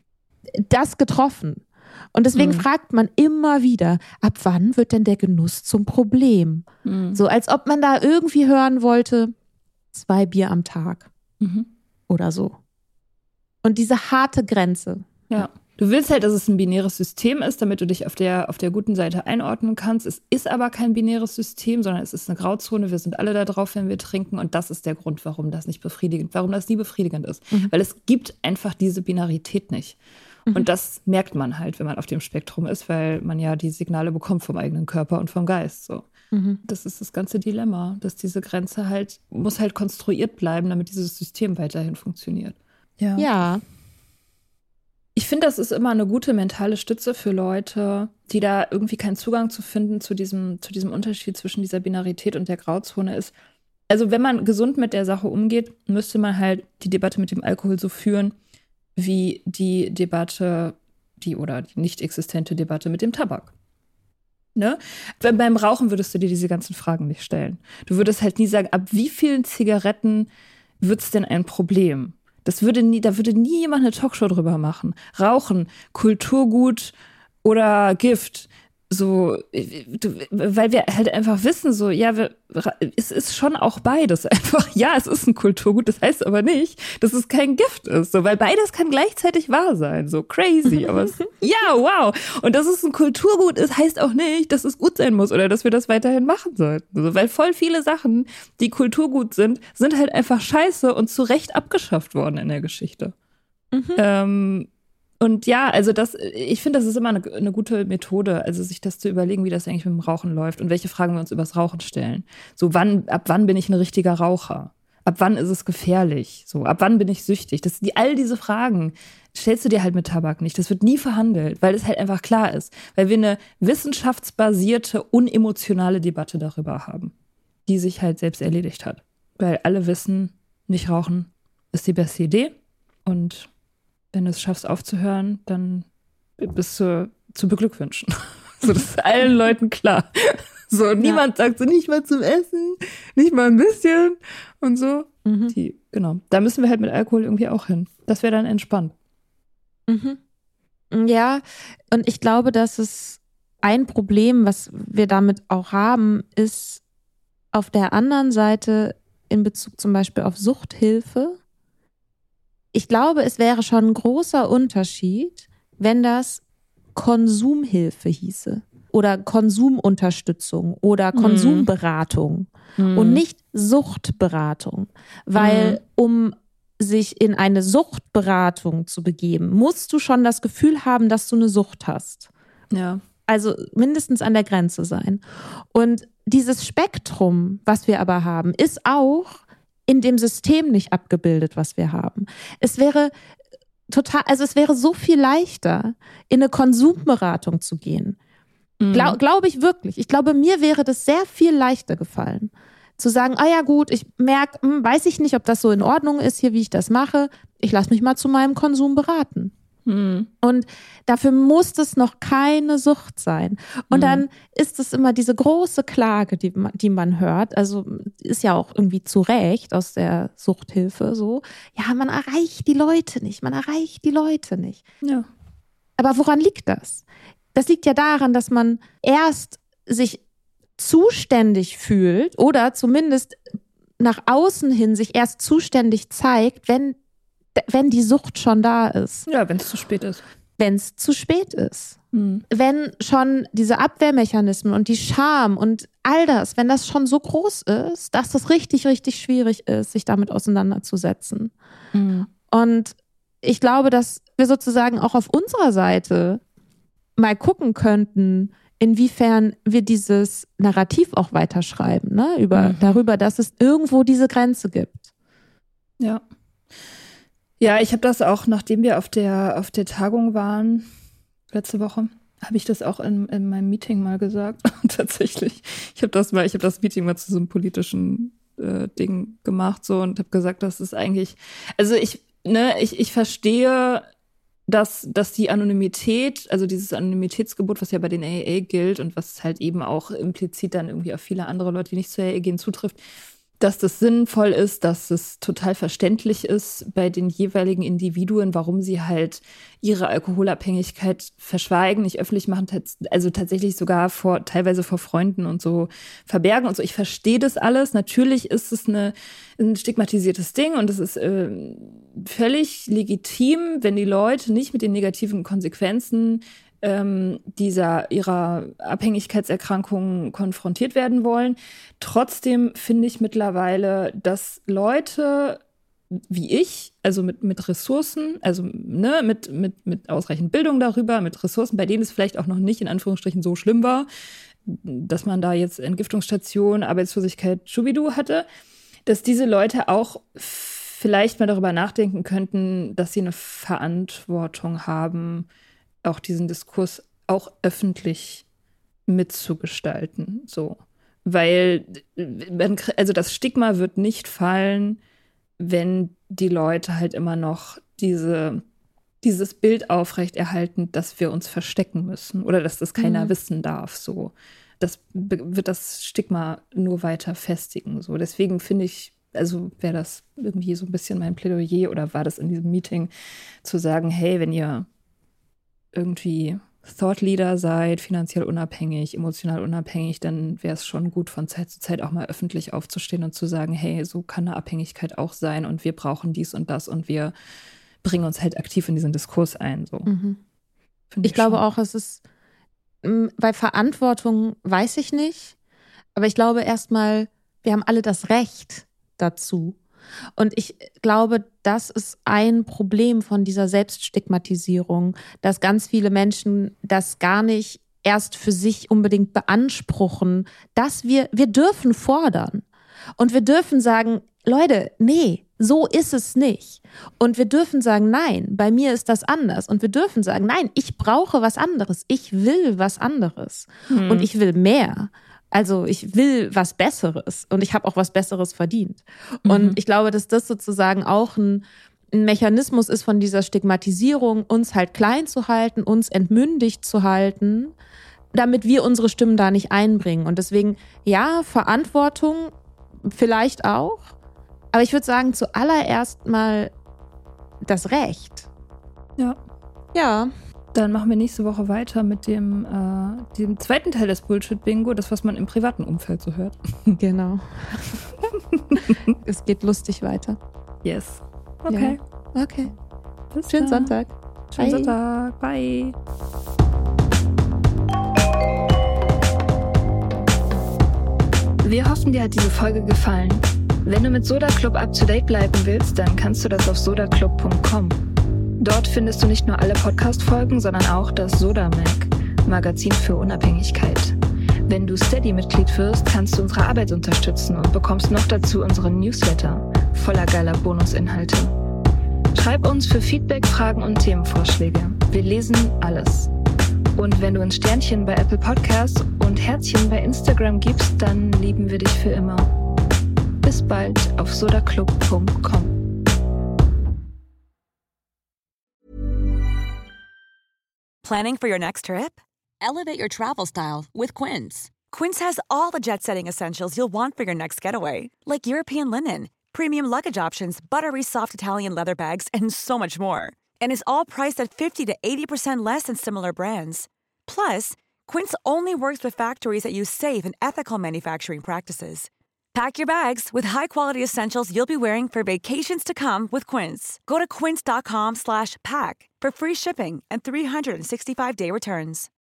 das getroffen. Und deswegen mhm. fragt man immer wieder, ab wann wird denn der Genuss zum Problem? Mhm. So als ob man da irgendwie hören wollte, zwei Bier am Tag mhm. oder so. Und diese harte Grenze. Ja. Du willst halt, dass es ein binäres System ist, damit du dich auf der, auf der guten Seite einordnen kannst. Es ist aber kein binäres System, sondern es ist eine Grauzone. Wir sind alle da drauf, wenn wir trinken. Und das ist der Grund, warum das nicht befriedigend, warum das nie befriedigend ist. Mhm. Weil es gibt einfach diese Binarität nicht. Und das merkt man halt, wenn man auf dem Spektrum ist, weil man ja die Signale bekommt vom eigenen Körper und vom Geist. So. Mhm. Das ist das ganze Dilemma, dass diese Grenze halt, muss halt konstruiert bleiben, damit dieses System weiterhin funktioniert. Ja. ja. Ich finde, das ist immer eine gute mentale Stütze für Leute, die da irgendwie keinen Zugang zu finden zu diesem, zu diesem Unterschied zwischen dieser Binarität und der Grauzone ist. Also wenn man gesund mit der Sache umgeht, müsste man halt die Debatte mit dem Alkohol so führen, wie die Debatte, die oder die nicht existente Debatte mit dem Tabak. Ne? Beim Rauchen würdest du dir diese ganzen Fragen nicht stellen. Du würdest halt nie sagen, ab wie vielen Zigaretten wird es denn ein Problem? Das würde nie, da würde nie jemand eine Talkshow drüber machen. Rauchen, Kulturgut oder Gift. So, weil wir halt einfach wissen, so, ja, wir, es ist schon auch beides. Einfach, ja, es ist ein Kulturgut, das heißt aber nicht, dass es kein Gift ist, so, weil beides kann gleichzeitig wahr sein, so crazy, aber es, ja, wow. Und dass es ein Kulturgut ist, heißt auch nicht, dass es gut sein muss oder dass wir das weiterhin machen sollten. So, weil voll viele Sachen, die Kulturgut sind, sind halt einfach scheiße und zu Recht abgeschafft worden in der Geschichte. Mhm. Ähm, Und ja, also das, ich finde, das ist immer eine, eine gute Methode, also sich das zu überlegen, wie das eigentlich mit dem Rauchen läuft und welche Fragen wir uns übers Rauchen stellen. So, wann, ab wann bin ich ein richtiger Raucher? Ab wann ist es gefährlich? So, ab wann bin ich süchtig? Das, die, all diese Fragen stellst du dir halt mit Tabak nicht. Das wird nie verhandelt, weil es halt einfach klar ist. Weil wir eine wissenschaftsbasierte, unemotionale Debatte darüber haben, die sich halt selbst erledigt hat. Weil alle wissen, nicht rauchen ist die beste Idee und wenn du es schaffst aufzuhören, dann bist du zu beglückwünschen. So, das ist allen Leuten klar. So, ja. Niemand sagt so, nicht mal zum Essen, nicht mal ein bisschen und so. Mhm. Die, genau, da müssen wir halt mit Alkohol irgendwie auch hin. Das wäre dann entspannt. Mhm. Ja, und ich glaube, dass es ein Problem, was wir damit auch haben, ist auf der anderen Seite in Bezug zum Beispiel auf Suchthilfe. Ich glaube, es wäre schon ein großer Unterschied, wenn das Konsumhilfe hieße oder Konsumunterstützung oder Konsumberatung mm. und nicht Suchtberatung. Weil mm. um sich in eine Suchtberatung zu begeben, musst du schon das Gefühl haben, dass du eine Sucht hast. Ja. Also mindestens an der Grenze sein. Und dieses Spektrum, was wir aber haben, ist auch in dem System nicht abgebildet, was wir haben. Es wäre total, also es wäre so viel leichter, in eine Konsumberatung zu gehen. Mhm. Glau- Glaube ich wirklich. Ich glaube, mir wäre das sehr viel leichter gefallen. Zu sagen, ah ja gut, ich merke, hm, weiß ich nicht, ob das so in Ordnung ist hier, wie ich das mache. Ich lasse mich mal zu meinem Konsum beraten. Mhm. Und dafür muss es noch keine Sucht sein. Und mhm. dann ist es immer diese große Klage, die, die man hört. Also ist ja auch irgendwie zu Recht aus der Suchthilfe so. Ja, man erreicht die Leute nicht. Man erreicht die Leute nicht. Ja. Aber woran liegt das? Das liegt ja daran, dass man erst sich zuständig fühlt oder zumindest nach außen hin sich erst zuständig zeigt, wenn, wenn die Sucht schon da ist. Ja, wenn es zu spät ist. Wenn es zu spät ist. Mhm. Wenn schon diese Abwehrmechanismen und die Scham und all das, wenn das schon so groß ist, dass das richtig, richtig schwierig ist, sich damit auseinanderzusetzen. Mhm. Und ich glaube, dass wir sozusagen auch auf unserer Seite mal gucken könnten, inwiefern wir dieses Narrativ auch weiterschreiben, ne? Über, mhm. darüber, dass es irgendwo diese Grenze gibt. Ja. Ja, ich habe das auch, nachdem wir auf der, auf der Tagung waren, letzte Woche, habe ich das auch in, in meinem Meeting mal gesagt. Tatsächlich. Ich habe das mal, ich habe das Meeting mal zu so einem politischen äh, Ding gemacht so und habe gesagt, das ist eigentlich, also ich, ne, ich, ich verstehe, dass, dass die Anonymität, also dieses Anonymitätsgebot, was ja bei den A A gilt und was halt eben auch implizit dann irgendwie auf viele andere Leute, die nicht zur A A gehen, zutrifft, dass das sinnvoll ist, dass es total verständlich ist bei den jeweiligen Individuen, warum sie halt ihre Alkoholabhängigkeit verschweigen, nicht öffentlich machen, also tatsächlich sogar vor, teilweise vor Freunden und so verbergen und so. Ich verstehe das alles. Natürlich ist es eine, ein stigmatisiertes Ding und es ist äh, völlig legitim, wenn die Leute nicht mit den negativen Konsequenzen ähm, dieser ihrer Abhängigkeitserkrankungen konfrontiert werden wollen. Trotzdem finde ich mittlerweile, dass Leute wie ich, also mit, mit Ressourcen, also ne, mit, mit, mit ausreichend Bildung darüber, mit Ressourcen, bei denen es vielleicht auch noch nicht in Anführungsstrichen so schlimm war, dass man da jetzt Entgiftungsstation, Arbeitslosigkeit, Schubidu hatte, dass diese Leute auch vielleicht mal darüber nachdenken könnten, dass sie eine Verantwortung haben, auch diesen Diskurs auch öffentlich mitzugestalten, so. Weil, also das Stigma wird nicht fallen, wenn die Leute halt immer noch diese, dieses Bild aufrechterhalten, dass wir uns verstecken müssen oder dass das keiner mhm. wissen darf, so. Das wird das Stigma nur weiter festigen, so. Deswegen finde ich, also wäre das irgendwie so ein bisschen mein Plädoyer oder war das in diesem Meeting, zu sagen, hey, wenn ihr irgendwie Thought Leader seid, finanziell unabhängig, emotional unabhängig, dann wäre es schon gut, von Zeit zu Zeit auch mal öffentlich aufzustehen und zu sagen, hey, so kann eine Abhängigkeit auch sein und wir brauchen dies und das und wir bringen uns halt aktiv in diesen Diskurs ein. So. Mhm. Ich, ich glaube auch, es ist, bei Verantwortung weiß ich nicht, aber ich glaube erstmal, wir haben alle das Recht dazu. Und ich glaube, das ist ein Problem von dieser Selbststigmatisierung, dass ganz viele Menschen das gar nicht erst für sich unbedingt beanspruchen, dass wir, wir dürfen fordern. Und wir dürfen sagen, Leute, nee, so ist es nicht. Und wir dürfen sagen, nein, bei mir ist das anders. Und wir dürfen sagen, nein, ich brauche was anderes. Ich will was anderes. Hm. Und ich will mehr. Also ich will was Besseres und ich habe auch was Besseres verdient. Mhm. Und ich glaube, dass das sozusagen auch ein, ein Mechanismus ist von dieser Stigmatisierung, uns halt klein zu halten, uns entmündigt zu halten, damit wir unsere Stimmen da nicht einbringen. Und deswegen, ja, Verantwortung vielleicht auch, aber ich würde sagen, zuallererst mal das Recht. Ja. Ja. Dann machen wir nächste Woche weiter mit dem, äh, dem zweiten Teil des Bullshit-Bingo, das, was man im privaten Umfeld so hört. Genau. Es geht lustig weiter. Yes. Okay. Ja. Okay. Bis Schönen dann. Sonntag. Schönen Bye. Sonntag. Bye. Wir hoffen, dir hat diese Folge gefallen. Wenn du mit Soda Club up to date bleiben willst, dann kannst du das auf soda club punkt com. Dort findest du nicht nur alle Podcast-Folgen, sondern auch das Soda Mag, Magazin für Unabhängigkeit. Wenn du Steady-Mitglied wirst, kannst du unsere Arbeit unterstützen und bekommst noch dazu unseren Newsletter, voller geiler Bonusinhalte. Schreib uns für Feedback, Fragen und Themenvorschläge. Wir lesen alles. Und wenn du ein Sternchen bei Apple Podcasts und Herzchen bei Instagram gibst, dann lieben wir dich für immer. Bis bald auf sodaclub punkt com. Planning for your next trip? Elevate your travel style with Quince. Quince has all the jet-setting essentials you'll want for your next getaway, like European linen, premium luggage options, buttery soft Italian leather bags, and so much more. And is all priced at fifty to eighty percent less than similar brands. Plus, Quince only works with factories that use safe and ethical manufacturing practices. Pack your bags with high-quality essentials you'll be wearing for vacations to come with Quince. Go to quince dot com slash pack for free shipping and three sixty-five day returns.